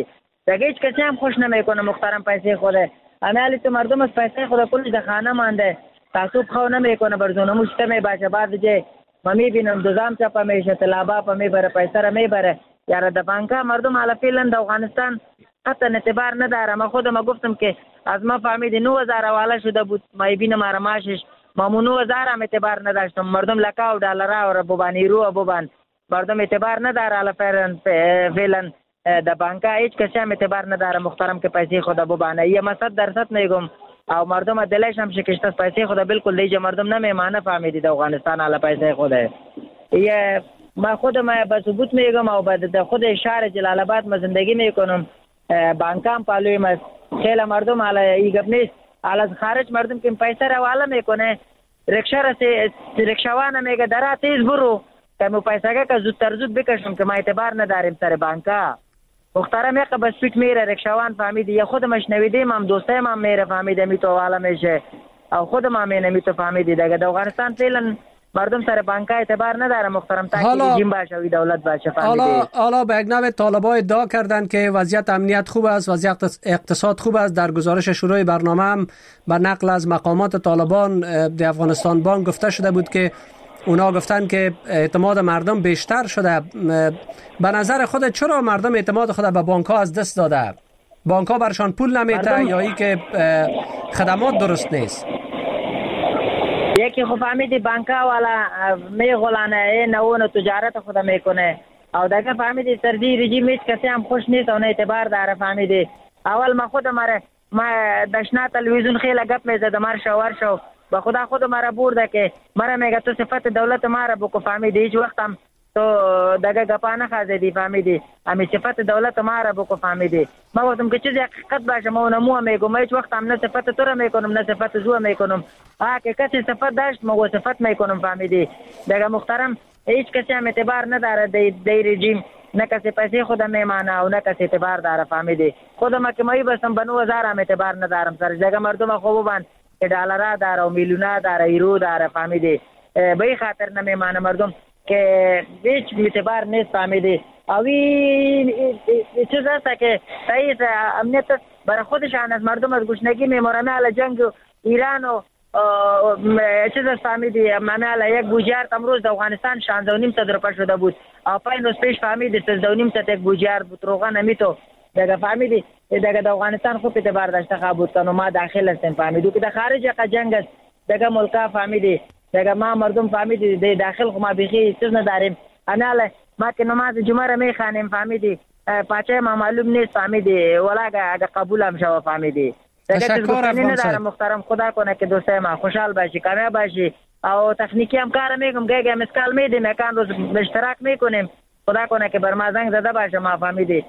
دیگه هیچ کسی هم خوش نمیکنه محترم پیسه خوده. امیالی تو مردم از پیسه خود کلش در خانه مانده، تعصب خو نمیکنه، بر زونه مشته میباشه. بعد جه ما میبینم دوزام چپا میشه، طلبا پا میبره، پیسه را میبره. یاره در بانکا مردم حالا فعلا در افغانستان قطعا اعتبار نداره. ما خودم گفتم که از ما فهمیدی نو هزار حواله شده بود، ما بینم ما ماشش ما نو هزار هم اعتبار نداشتم. مردم لکا و دلار و بوبان ایرو و بوبان مردم اعتبار نداره. حالا فعلا در بانکا هیچ کسی هم اعتبار نداره محترم که پیسه خود ببانه. یه ما صد درصد میگم او مردم دلش هم شکسته است. پیسه خود بالکل دیگه مردم نمیمانه فهمیدی در افغانستان حالا پیسه خوده. یه ما خود ما به ثبوت میگم او بعد خود شهر جلال آباد ما زندگی میکنم، بانکام پالویم است. خیلی مردم حالا این گپ نیست، حالا از خارج مردم که پیسه رو حواله میکنه، رکشا را رکشاوانه میگه درا تیز برو که مو پیسه که زودتر زود بکشم که ما اعتبار نداریم سر بانکا. محترم یک بس پیک میره رکشاوان فهمیدی، یا خودمش نویدیم هم دوستایم هم میره فهمیده می تو حواله میشه او خودم هم نمی تو فهمیدی. دیگه در افغانستان فعلا مردم سر بانکا اعتبار نداره محترم، تا که رژیم باشه و دولت باشه فهمیدی. حالا حالا به یک نوع طالبا ادعا کردند که وضعیت امنیت خوب است، وضعیت اقتصاد خوب است. در گزارش شروع برنامه هم به نقل از مقامات طالبان در افغانستان بانک گفته شده بود که اونا گفتن که اعتماد مردم بیشتر شده. به نظر خودت چرا مردم اعتماد خود به بانک ها از دست داده؟ بانک ها برشان پول نمیده یا ای که خدمات درست نیست؟ یکی خب فهمیدی بانک ها والا میغلانه نوون تجارت خود میکنه او دیگه فهمیدی سردی رژیم هیچ کسی هم خوش نیست و نه اعتبار داره فهمیدی. اول ما خود مره ما دشنا تلویزیون خیلی گپ میزد مر شوار شو با خدا خود مرا برده که مرا میگه تو صفت دولت ما را بکو فهمیدی. هیچ وقت هم تو دگه گپا نخوازیدی فهمیدی، امی صفت دولت ما را بکو فهمیدی. ما گفتم که چیزی حقیقت باشه ما اونمو میگم، هیچ وقت هم نه صفت تو را میکنم نه صفت زو میکنم. ها که کسی صفت داشت ما و صفت میکنم فهمیدی. دگه محترم هیچ کسی هم اعتبار نداره دی, دی رژیم، نه کسی پیسه خود میمانه و نه کسی اعتبار داره فهمیدی. خودم که مایی بسم به نو هزار هم اعتبار ندارم سر دگه مردم خوب بند که دلارا داره و میلیونا داره ایرو داره فهمیدی. به این خاطر نمیمانه مردم که هیچ اعتبار نیست فهمیدی. اوی چیز هست که رئیس امنیت برای خودشان از مردم از گشنگی میمورنه علی جنگ ایران و چیز هست فهمیدی. منه یک بوجیار امروز در افغانستان شانزده و نیم صد روپا شده بود او پای روز پیش فهمیدی سیزده و نیم صد یک بوجیار بود روغه نمیتو دیگه فهمیدی. دیگه در افغانستان خوب اعتبار داشته خواب کنه ما داخل هستیم فهمیدی که در خارج یک جنگ است دیگه ملکا فهمیدی. دیگه ما مردم فهمیدی در داخل خو ما بخی چیز نداریم. اناله ما که نماز جمعه را میخوانیم فهمیدی پاچه ما معلوم نیست فهمیدی ولا اگه قبول هم شو فهمیدی. تشکر ندارم محترم خدا کنه که دوستای ما خوشحال باشی کامیاب باشی او تکنیکی هم کار میگم گه مسکال میدیم یکان روز اشتراک میکنیم خدا کنه که بر ما زنگ زده باشه ما فهمیدی.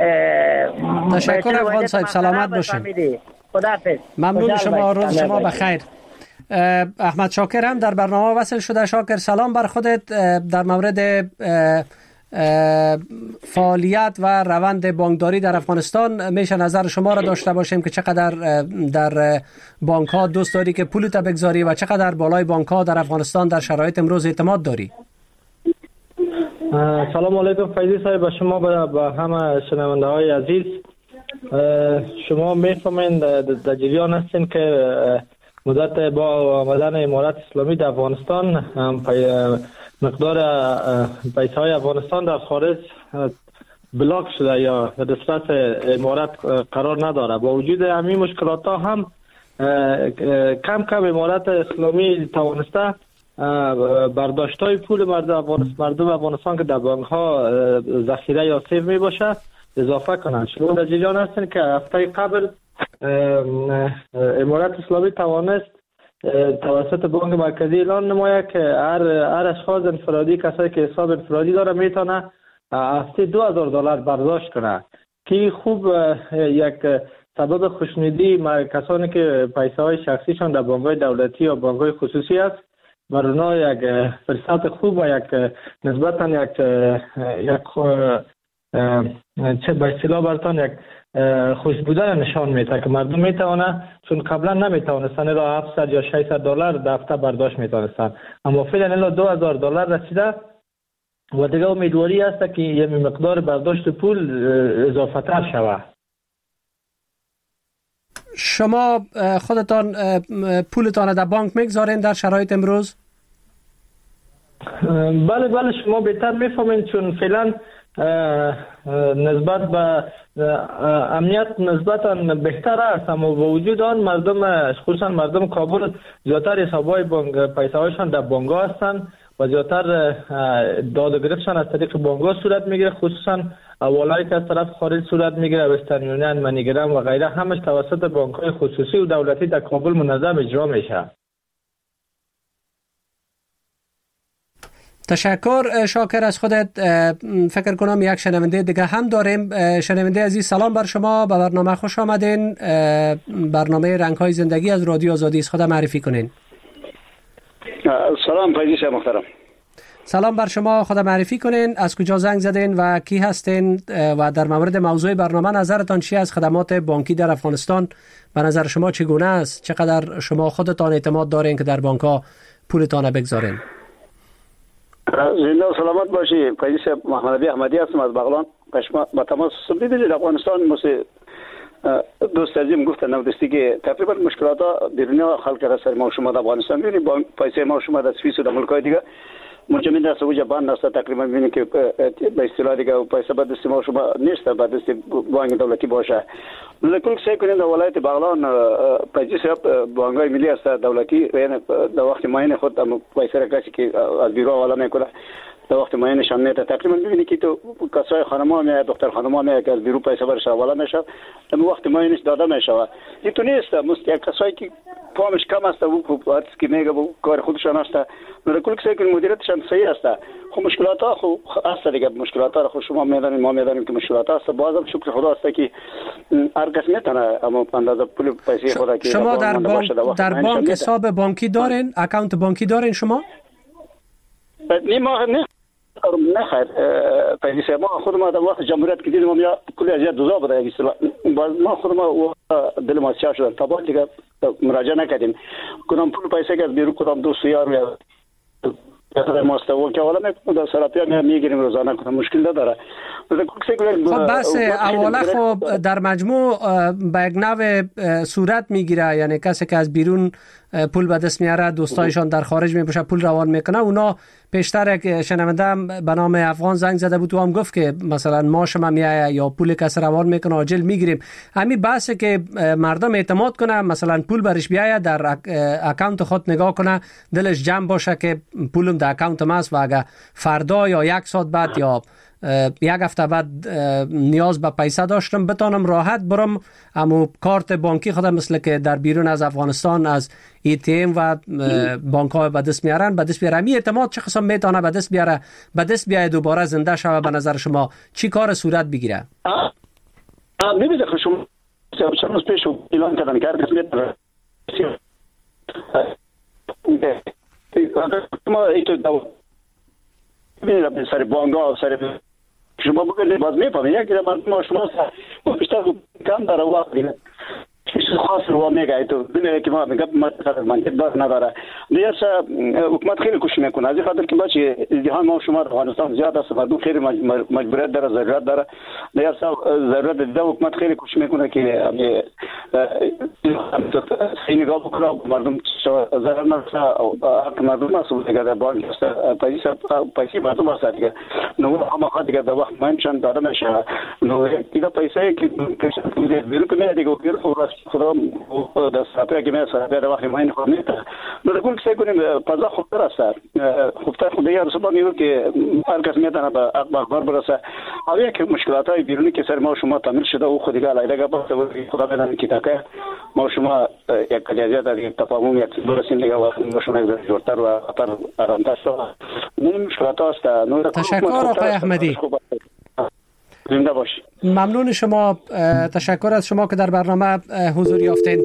تشکر افغان صاحب سلامت باشین. خداحافظ. ممنون شما، روز شما بخیر. احمد شاکر هم در برنامه وصل شده. شاکر سلام بر خودت. در مورد فعالیت و روند بانکداری در افغانستان میشه نظر شما را داشته باشیم که چقدر در بانک ها دوست داری که پولت بگذاری و چقدر بالای بانک ها در افغانستان در شرایط امروز اعتماد داری؟ سلام علیکم فیضی صاحب، با شما با همه شنونده های عزیز. شما میفهمین در جریان هستین که مدت با آمدن امارت اسلامی در افغانستان مقدار پیسه های افغانستان در خارج بلاک شده یا در دسترس امارت قرار نداره. با وجود همین مشکلات ها هم کم کم امارت اسلامی توانسته برداشت های پول مردم افغانستان که در بانک ها ذخیره یا سیو می باشه اضافه کنند. شما در جریان هستین که هفته قبل امارت اسلامی توانست توسط بانک مرکزی اعلان نماید که هر هر اشخاص انفرادی کسایی که حساب انفرادی داره میتونه هفته دو هزار دلار برداشت کنه که خوب یک سبب خوشنودی کسانی که پیسه های شخصیشان در بانک های دولتی یا بانک های خصوصی است بر اونا یک فرصت خوب و یک نسبتا یک یک چه به اصطلاح برتان یک خوش بودن نشان میده که مردم میتونه، چون قبلا نمیتونستن الا هفتصد یا ششصد دلار در هفته برداشت میتونستن اما فعلا الا دو هزار دلار رسیده و دیگه امیدواری است که یه مقدار برداشت پول اضافه تر شود. شما خودتان پولتان در بانک میگذارین در شرایط امروز؟ بله بله شما بهتر میفهمین، چون فعلا نسبت به امنیت نسبتا بهتر است، اما با وجود آن مردم خصوصا مردم کابل زیادتر حساب‌های بانک پیسه‌هایشان در بانک‌ها هستند و زیادتر داد و گرفتشان از طریق بانک‌ها صورت میگیره، خصوصا اولایی که از طرف خارج صورت میگیره، وسترن یونین، منیگرام و غیره، همش توسط بانک‌های خصوصی و دولتی در کابل منظم اجرا میشه. تشکر شاکر از خودت. فکر کنم یک شنونده دیگه هم داریم. شنونده عزیز سلام بر شما، به برنامه خوش آمدین. برنامه رنگ‌های زندگی از رادیو آزادی است، خود معرفی کنین. سلام فیضی صاحب محترم. سلام بر شما، خود معرفی کنین، از کجا زنگ زدین و کی هستین و در مورد موضوع برنامه نظرتان چی از خدمات بانکی در افغانستان؟ به نظر شما چگونه است؟ چقدر شما خودتان اعتماد دارین که در بانک‌ها پولتان بگذارین؟ زنده و سلامت باشی. فیضی صاحب محمد علی احمدی هستم از بغلان. با تماس دیدید افغانستان مثل دوست عزیزم گفتن نودستی که تقریبا مشکلات بیرونی خلق را سر ما شما در افغانستان ببینید، با پیسه ما شما در سوئیس و در ملک‌های دیگه مجمد است و جبان است، تقریبا ببینید که به اصطلاح دیگه پیسه به دست ما شما نیست، به دست بانک دولتی باشه. لکن سعی کنید در ولایت بغلان پیسه صاحب بانک‌های ملی است دولتی، یعنی در وقت معین خود پیسه را کسی که از بیرون حواله میکنه در وقت معینشان میاد تقریبا ببینید که تو کسای خانم‌ها میاد، دختر خانم‌ها میاد که از بیرون پیسه برش حواله میشه، در وقت معینش داده میشه. این تو نیست، مست یک کسایی که فهمش کم است و خب هرچی که میگه با کار خودشان است، در کل که مدیریتشان صحیح است. خب مشکلات ها خب است دیگه، مشکلات ها خب شما میدانید، ما میدانیم که مشکلات است. بازم شکر خدا است که هر کس میتونه اما اندازه پول پیسه خدا که شما در بانک در بانک حساب بانکی دارین، اکانت بانکی دارین شما؟ نه ما نه نه خیر پیسه صاحب ما خود ما در وقت جمهوریت که دیدیم ما کلی از دوزا بوده یک اصطلاح ما خود ما دل ما سیاه شد تا بعد دیگه مراجعه نکردیم. کدام پول پیسه که از بیرون کدام دوست یار یا یا ماستو که حالا میگم سراپیا میگیریم روزانه، کنم مشکل نداره. خب بس اوله خب در مجموع به یک نوع صورت میگیره، یعنی کسی که از بیرون پول به دست میاره دوستایشان در خارج میباشه پول روان میکنه. اونا پیشتر یک شنونده به نام افغان زنگ زده بود و هم گفت که مثلا ماش ما میایه یا پول کسی روان میکنه عاجل میگیریم. همین بحثه که مردم اعتماد کنه، مثلا پول برش بیایه در اکانت خود نگاه کنه، دلش جمع باشه که پولم در اکانت ما است و اگه فردا یا یک ساعت بعد یا یک هفته بعد نیاز به پیسه داشتم بتانم راحت برم امو کارت بانکی خودم مثل که در بیرون از افغانستان از ای تی ام و بانک ها به دست میارن به دست بیاره. می اعتماد چه قسم میتونه به دست بیاره به دست بیاره دوباره زنده شوه؟ به نظر شما چی کار صورت بگیره؟ ببینید شما چند روز پیش اعلان کردن که هر کس میتونه ما ایتو دو ببینید سر بانک ها سر شما بگید باز میفهمید یک ما شما بیشتر کم داره وقت دیگه چیز خاص رو میگه تو ببینید که ما میگم منطق دار نداره. دیگه حکومت خیلی کوشش میکنه از این خاطر که بچه ازدحام ما شما افغانستان زیاد است، مردم خیلی مجبوریت داره، ضرورت داره. دیگه ضرورت دیده حکومت خیلی کوشش میکنه که صحیح نگاه بکنه مردم ضرر نرسه، حق مردم مسئول دیگه در بانک است، پیسه پیسه مردم است دیگه. نو هم خاطر دیگه در وقت منشان داده میشه. نو دیگه پیسه که بیرون میاد دیگه خدا دست راپیا که میاد راپیا در وقت ماین خود نیست. در کل سعی کنیم فضا خوبتر است، خوبتر خود دیگر صبح میگو که هر کس میتونه به اخبار برسه. حالا یک مشکلات های بیرونی که سر ما شما تعمیل شده او خود دیگه علیه گپ خدا بدن که تاکه ما شما یک کلیازی در یک تفاهم یک برسیم دیگه و شما یک جورتر و خطر آرامتر شده. این مشکلات است. تشکر آقای احمدی. زنده باشی. ممنون شما، تشکر از شما که در برنامه حضور یافتین.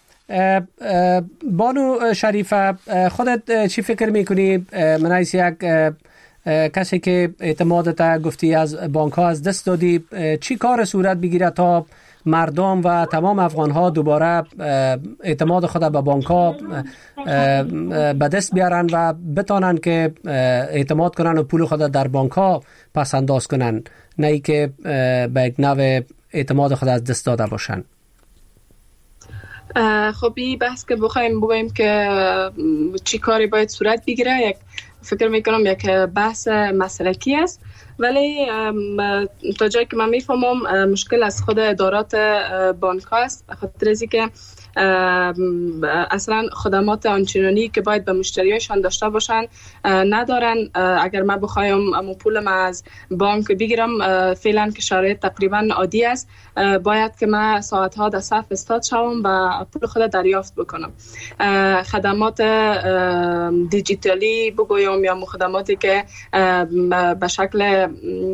بانو شریفه خودت چی فکر میکنی من از یک کسی که اعتمادت گفتی از بانک ها از دست دادی، چی کار صورت بگیره تا مردم و تمام افغان ها دوباره اعتماد خود به بانک ها به دست بیارن و بتانن که اعتماد کنن و پول خود در بانک ها پس انداز کنن، نه ای که به یک نوع اعتماد خود از دست داده باشن؟ خب این بحث که بخوایم بگوییم که چی کاری باید صورت بگیره، یک فکر میکنم یک بحث مسلکی است، ولی تا جایی که من میفهمم مشکل از خود ادارات بانک است، خاطر از اینکه اصلا خدمات آنچنانی که باید به مشتریایشان داشته باشن ندارن. اگر من بخوایم امو پول ما از بانک بگیرم، فعلا که شرایط تقریبا عادی است، باید که من ساعتها در صف استاد شوم و پول خود دریافت بکنم. خدمات دیجیتالی بگویم یا خدماتی که به شکل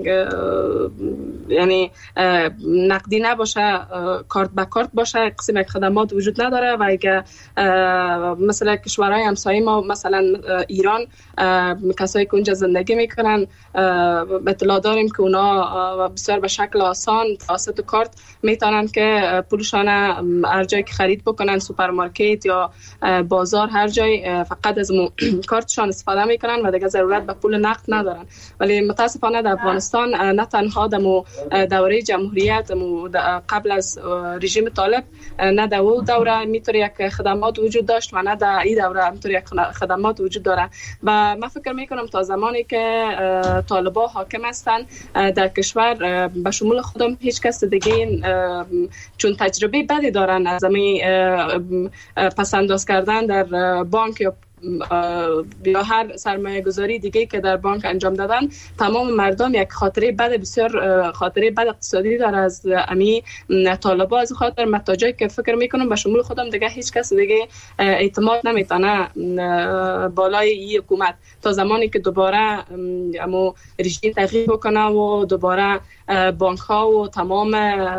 یعنی نقدی نباشه، کارت به کارت باشه، قسم یک خدمات وجود نداره. و اگه مثلا کشورهای همسایه ما مثلا ایران، کسایی که اونجا زندگی میکنن اطلاع داریم که اونا بسیار به شکل آسان توسط کارت میتونن که پولشان هر جایی که خرید بکنن، سوپرمارکت یا بازار، هر جای فقط از کارتشان استفاده میکنن و دیگه ضرورت به پول نقد ندارن. ولی متاسفانه در افغانستان نه تنها در دوره جمهوریت قبل از رژیم طالب، نه در اون دوره میتونه یک خدمات وجود داشت و نه در این دوره میتونه یک خدمات وجود داره. و من فکر میکنم تا زمانی که طالبا حاکم هستن در کشور، به شمول خودم هیچ کس دیگه، چون تجربه بدی دارن از همین پسنداز کردن در بانک یا یا هر سرمایه گذاری دیگه که در بانک انجام دادن، تمام مردم یک خاطره بد، بسیار خاطره بد اقتصادی داره از امی طالبا. از خاطر متاجایی که فکر میکنم به شمول خودم دیگه هیچ کس دیگه اعتماد نمیتونه بالای این حکومت تا زمانی که دوباره امو رژیم تغییر بکنه و دوباره بانک ها و تمام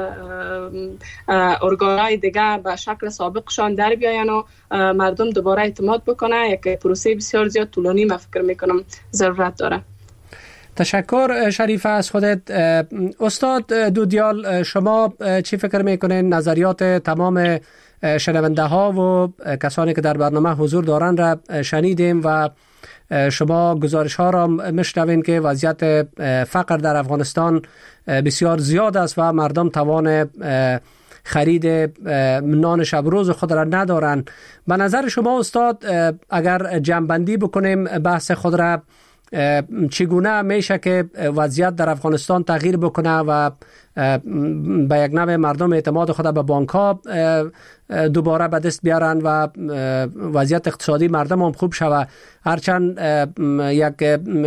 ارگانهای دیگه به شکل سابقشان در بیاین و مردم دوباره اعتماد بکنه. یک پروسه بسیار زیاد طولانی من فکر میکنم ضرورت داره. تشکر شریفه از خودت. استاد دودیال، شما چی فکر میکنین نظریات تمام شنونده ها و کسانی که در برنامه حضور دارن را شنیدیم و شما گزارش ها را میشنوین که وضعیت فقر در افغانستان بسیار زیاد است و مردم توان خرید نان شب روز خود را ندارن. به نظر شما استاد، اگر جمع‌بندی بکنیم بحث خود را، چگونه میشه که وضعیت در افغانستان تغییر بکنه و به یک نوع مردم اعتماد خود به بانک ها دوباره به دست بیارن و وضعیت اقتصادی مردم هم خوب شود؟ هرچند یک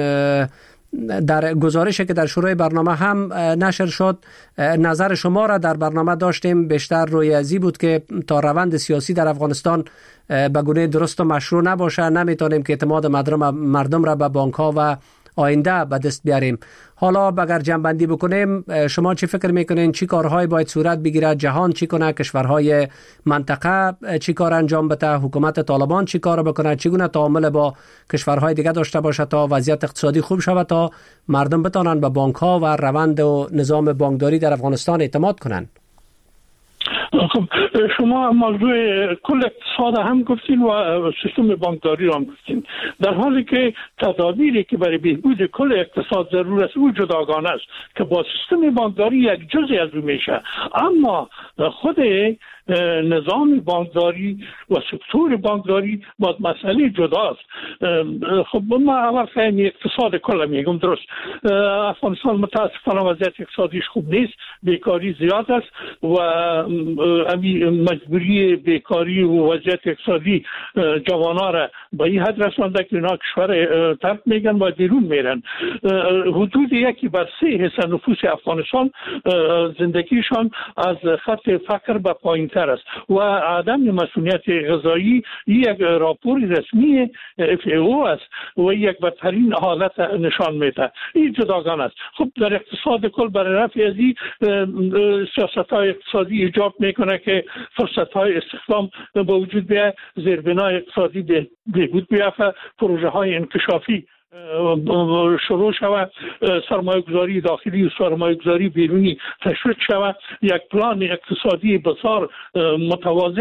در گزارشی که در شروع برنامه هم نشر شد، نظر شما را در برنامه داشتیم، بیشتر روی ازی بود که تا روند سیاسی در افغانستان به گونه درست و مشروع نباشه، نمیتونیم که اعتماد مردم را به بانک ها و آینده به دست بیاریم. حالا اگر جمع‌بندی بکنیم، شما چی فکر میکنین چی کارهایی باید صورت بگیره؟ جهان چی کنه؟ کشورهای منطقه چی کار انجام بده؟ حکومت طالبان چی کار بکنه؟ چگونه تعامل با کشورهای دیگه داشته باشه تا وضعیت اقتصادی خوب شود، تا مردم بتونن به بانک ها و روند و نظام بانکداری در افغانستان اعتماد کنن؟ خب شما موضوع کل اقتصاد هم گفتین و سیستم بانکداری هم گفتین، در حالی که تدابیری که برای بهبود کل اقتصاد ضرور است او جداگانه است که با سیستم بانکداری یک جزئی از او میشه، اما خود نظام بانکداری و سکتور بانکداری با مسئله جداست. خب ما اول فهمی اقتصاد کل میگم، درست افغانستان متاسفانه وضعیت اقتصادیش خوب نیست، بیکاری زیاد است و امی مجبوری بیکاری و وضعیت اقتصادی جوانا را به این حد رسانده که اینا کشور ترک میگن و بیرون میرن. حدود یکی بر سه حصه نفوس افغانستان زندگیشان از خط فقر به پایین تر است و عدم مسئولیت غذایی یک راپور رسمی اف ای او است و یک بدترین حالت نشان میده. این جداگانه است. خب در اقتصاد کل برای رفع از این سیاست‌های اقتصادی ایجاب میکنه که فرصت‌های استخدام با وجود بیاید، زیربنای اقتصادی بهبود بیافته، پروژه های انکشافی شروع شود، سرمایه گذاری داخلی و سرمایه گذاری بیرونی تشویق شود، یک پلان اقتصادی بسیار متوازن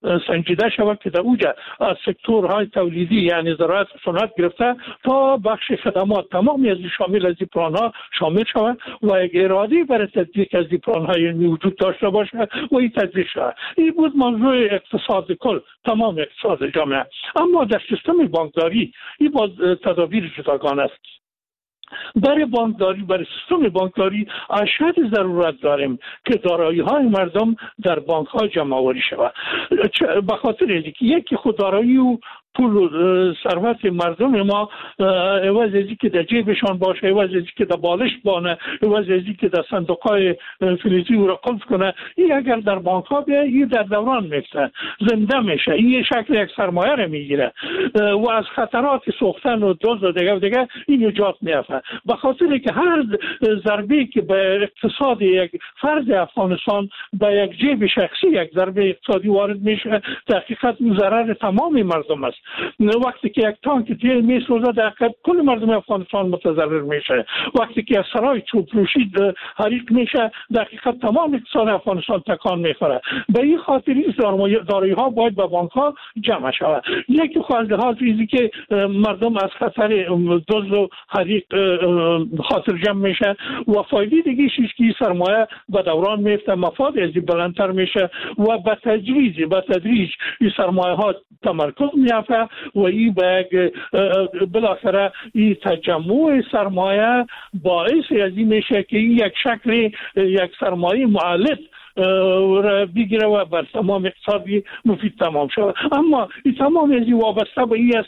سنجیده شود که در اوجا از سکتورهای تولیدی یعنی زراعت و صنعت گرفته تا بخش خدمات تمامی از شامل از این پلان ها شامل شود و یک اراده برای تطبیق از این پلان های وجود داشته باشه و این تطبیق شود. این بود موضوع اقتصاد کل، تمام اقتصاد جامعه. اما در سیستم بانکداری این باز تدابیر جداگانه است. برای بانکداری، برای سیستم بانکداری اشد ضرورت داریم که دارایی های مردم در بانک ها جمع آوری شود. به خاطر اینکه یکی خود دارایی و پول و ثروت مردم ما عوض از که در جیبشان باشه، عوض از که در بالش بانه، عوض از که در صندوق‌های فلزی او را قلف کنه، این اگر در بانک ها بیه این در دوران میفته، زنده میشه، این شکل یک سرمایه را میگیره و از خطرات سوختن و دزد و دیگه و دیگه این نجات میافته. به خاطر که هر ضربه که به اقتصاد یک فرد افغانستان به یک جیب شخصی یک ضربه اقتصادی وارد میشه، در حقیقت ضرر تمام مردم است. وقتی که یک تانک تیل میسوزه در حقیقت کل مردم افغانستان متضرر میشه. وقتی که سرای چوبروشی حریق میشه در حقیقت تمام اقتصاد افغانستان تکان میخوره. به این خاطر دارایی ها باید به بانک ها جمع شود. یکی خواهد لحاظ ریزی که مردم از خطر دزد و حریق خاطر جمع میشه و فایده دیگه شیش که سرمایه به دوران میفته، مفاد از این بلندتر میشه و به تدریج به تدریج این سرمایه ها تمرکز میافته و این به بالاخره این تجمع سرمایه باعث از این میشه که این یک شکل یک سرمایه معلق را بگیره و بر تمام اقتصادی مفید تمام شود. اما این تمام از این وابسته به این است.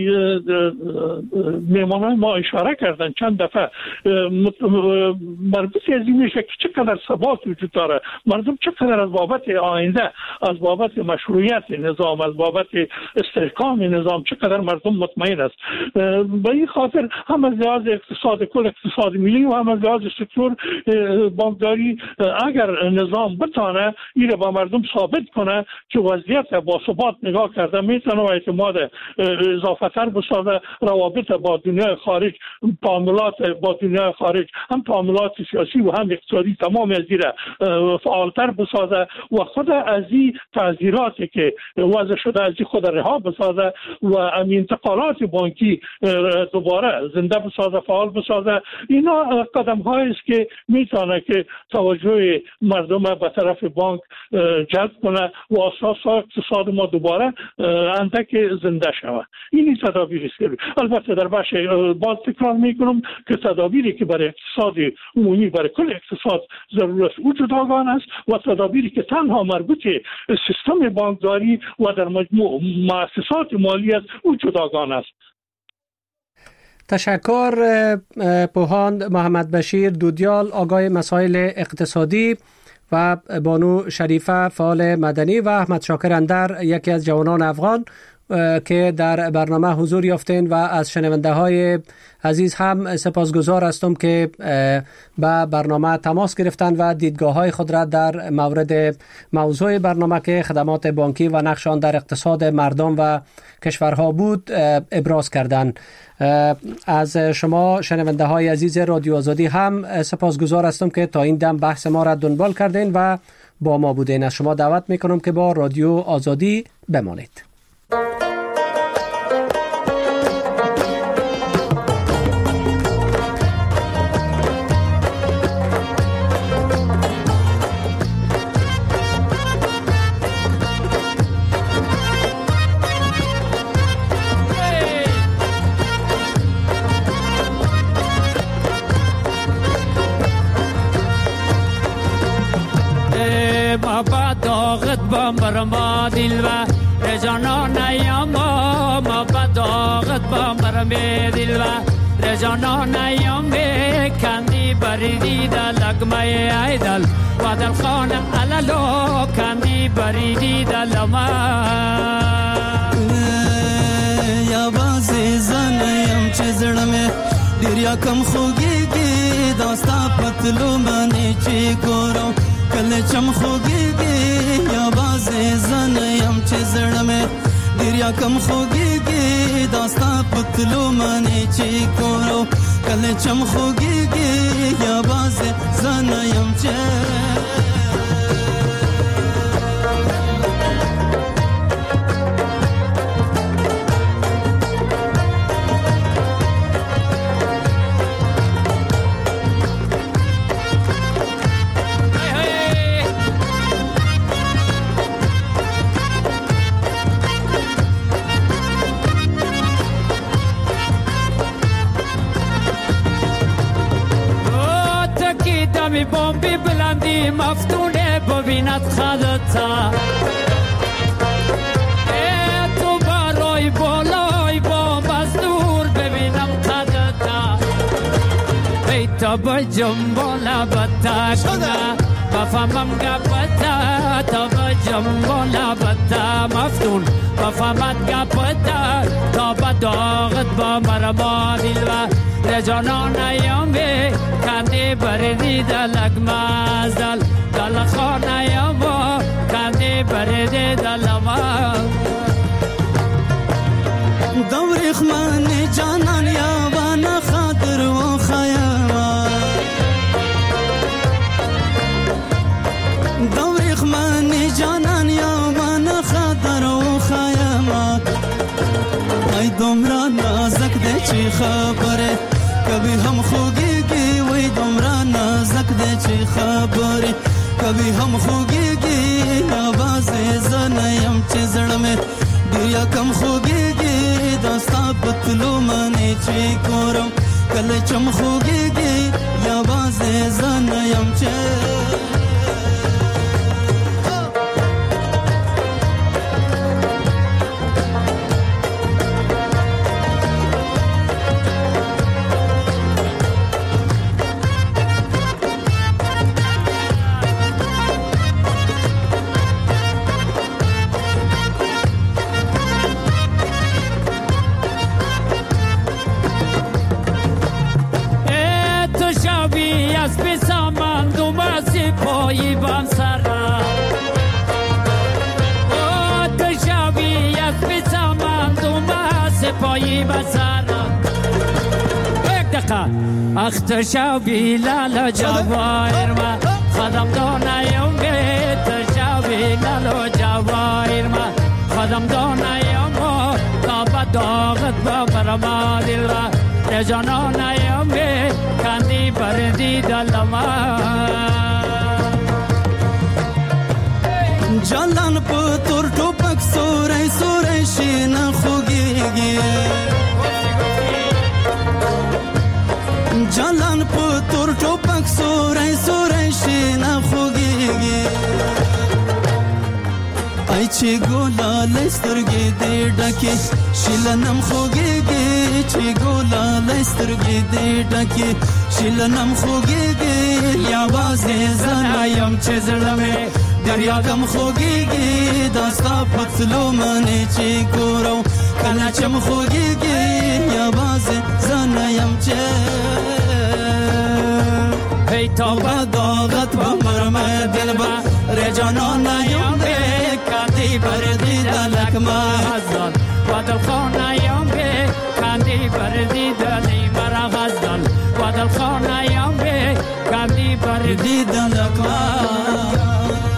میهمانان ما اشاره کردن چند دفعه مربوط از این میشه که چقدر ثبات وجود داره، مردم چقدر از بابت آینده، از بابت مشروعیت نظام، از بابت استحکام نظام چقدر مردم مطمئن است. به این خاطر هم از لحاظ اقتصاد کل، اقتصاد ملی و هم از لحاظ سکتور بانکداری اگر نظام بتانه این را با مردم ثابت کنه که وضعیت با ثبات نگاه کرده میتونه و اعتماد اضافه تر بسازه، روابط با دنیای خارج، تعاملات با دنیای خارج، هم تعاملات سیاسی و هم اقتصادی تمام از این را فعالتر بسازه و خود از این تعذیراتی که وضع شده از این خود رها بسازه و انتقالات بانکی دوباره زنده بسازه، فعال بسازه. اینا قدم هایی است که میتونه که توجه مردم به طرف بانک جلب کنه و اساس اقتصاد ما دوباره اندک زنده شود. این تدابیر است. البته در بخش باز تکرار میکنم که تدابیری که برای اقتصاد عمومی، برای کل اقتصاد ضرورت است او جداگانه است و تدابیری که تنها مربوط سیستم بانکداری و در مجموع مؤسسات مالی است او جداگانه است. تشکر پوهاند محمد بشیر دودیال، آگاه مسائل اقتصادی، و بانو شریفه فعال مدنی و احمد شاکر اندر یکی از جوانان افغان که در برنامه حضور یافتین و از شنونده های عزیز هم سپاسگزار هستم که به برنامه تماس گرفتن و دیدگاه های خود را در مورد موضوع برنامه که خدمات بانکی و نقش آن در اقتصاد مردم و کشورها بود ابراز کردند. از شما شنونده های عزیز رادیو آزادی هم سپاسگزار هستم که تا این دم بحث ما را دنبال کردین و با ما بودین. از شما دعوت میکنم که با رادیو آزادی بمانید. بابا داغت بامبر ما دل و رجانا نیام بابا داغت بامبر می دل و رجانا نیام کندی بریدی دل لگمه ایدل و دل خانم علالو کندی بریدی دل ما یا بازی زنیم چه زرمه دیر یکم خوگیگی داستا پتلو منی چی کرو کل چم خوگیگی یا بازی زنیم چه زرمه دیر یکم خوگیگی داستا پتلو منی چی کرو کل چم خوگیگی یا بازی زنیم چه می بامبی بلندی مفتونه ببیند خدتا تو برای بالای بام از دور ببینم خدتا ای تا با جنبالا بتا بفهمم گپتا تا با جنبالا بتا مفتون بفهمت گپتا تا با داغت با مرما دیلوا رجانا نیامی کندی بردی دلک مازدل دل خور نیاما کندی بردی دل ما دورخ من جانان یابان خاطر و خیاما دورخ من جانان یابان خاطر و خیاما ای دمرا نازک ده چی خبره کبھی ہم خوگی گی وی دمرا نازک دے چی خبری کبھی ہم خوگی گی آواز زنیم چی زڑ میں دیا کم خوگی گی داستا پتلو منی چی کورم کل چم خوگی گی آواز زنیم چی پایی بام سرا او تشابی از بیسامم دوما سپایی بسرا یک دقیقه اخ تشابی لالا جوایر ما خدم دانایم گه تشابی لالا جوایر ما خدم دانایم تا با داغت با برما دل را رجانا نایم گه کندی بردی دلما جالان پتور ټوپک سورای سورای شین خوګيږي جالان پتور ټوپک سورای سورای شین خوګيږي ای چې ګولا لسترګې دې ډکه شیلنم خوګيږي چې ګولا لسترګې دې ډکه شیلنم خوګيږي یا وازه زنایم چې زړمه دریا کم خوگیگی داستا پتلو منی چی کورو کنا چم خوگیگی یا باز زنیم چه هی تا با داغت با مرمه دل با رجانا نیم بی کندی بردی دلک مازدان و دل خون نیم بی کندی بردی دلی مرا غزدان و دل خون نیم بی کندی بردی دلک مازدان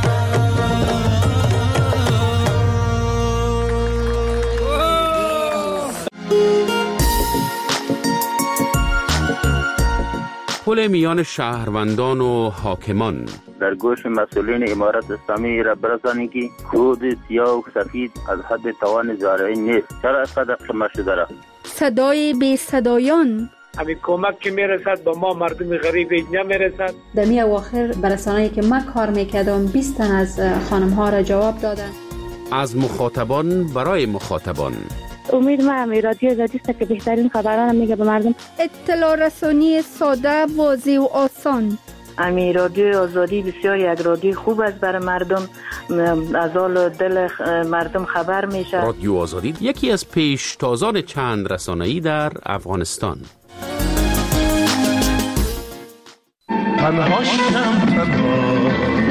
پل میان شهروندان و حاکمان در گوش مسئولین امارت اسلامی را برسانید که خود سیاه و سفید از حد توان زارعی نیست. چرا اینقدر قمه شده را؟ صدای بی صدایان همین کمک که میرسد با ما مردم غریب نمیرسد. در می اواخر برسانه‌ای که من کار میکردم بیست تن از خانم ها را جواب دادن. از مخاطبان برای مخاطبان امید ما هم رادیو آزادی است که بهترین خبران میگه به مردم. اطلاع رسانی ساده، واضح و آسان. امی رادیو آزادی بسیار یک رادیو خوب است برای مردم، از حال دل مردم خبر میشه. رادیو آزادی یکی از پیشتازان چند رسانه‌ای در افغانستان. تنها شدم تنها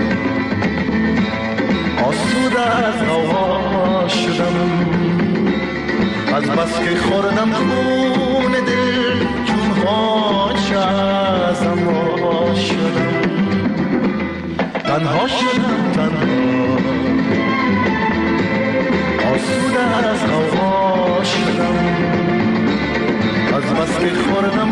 آسوده از هوا شدم، از بس که خوردم خون دل چون هاچ ازم وا شدم. تنها شدم تنها آسوده از هوا شدم، از بس که خوردم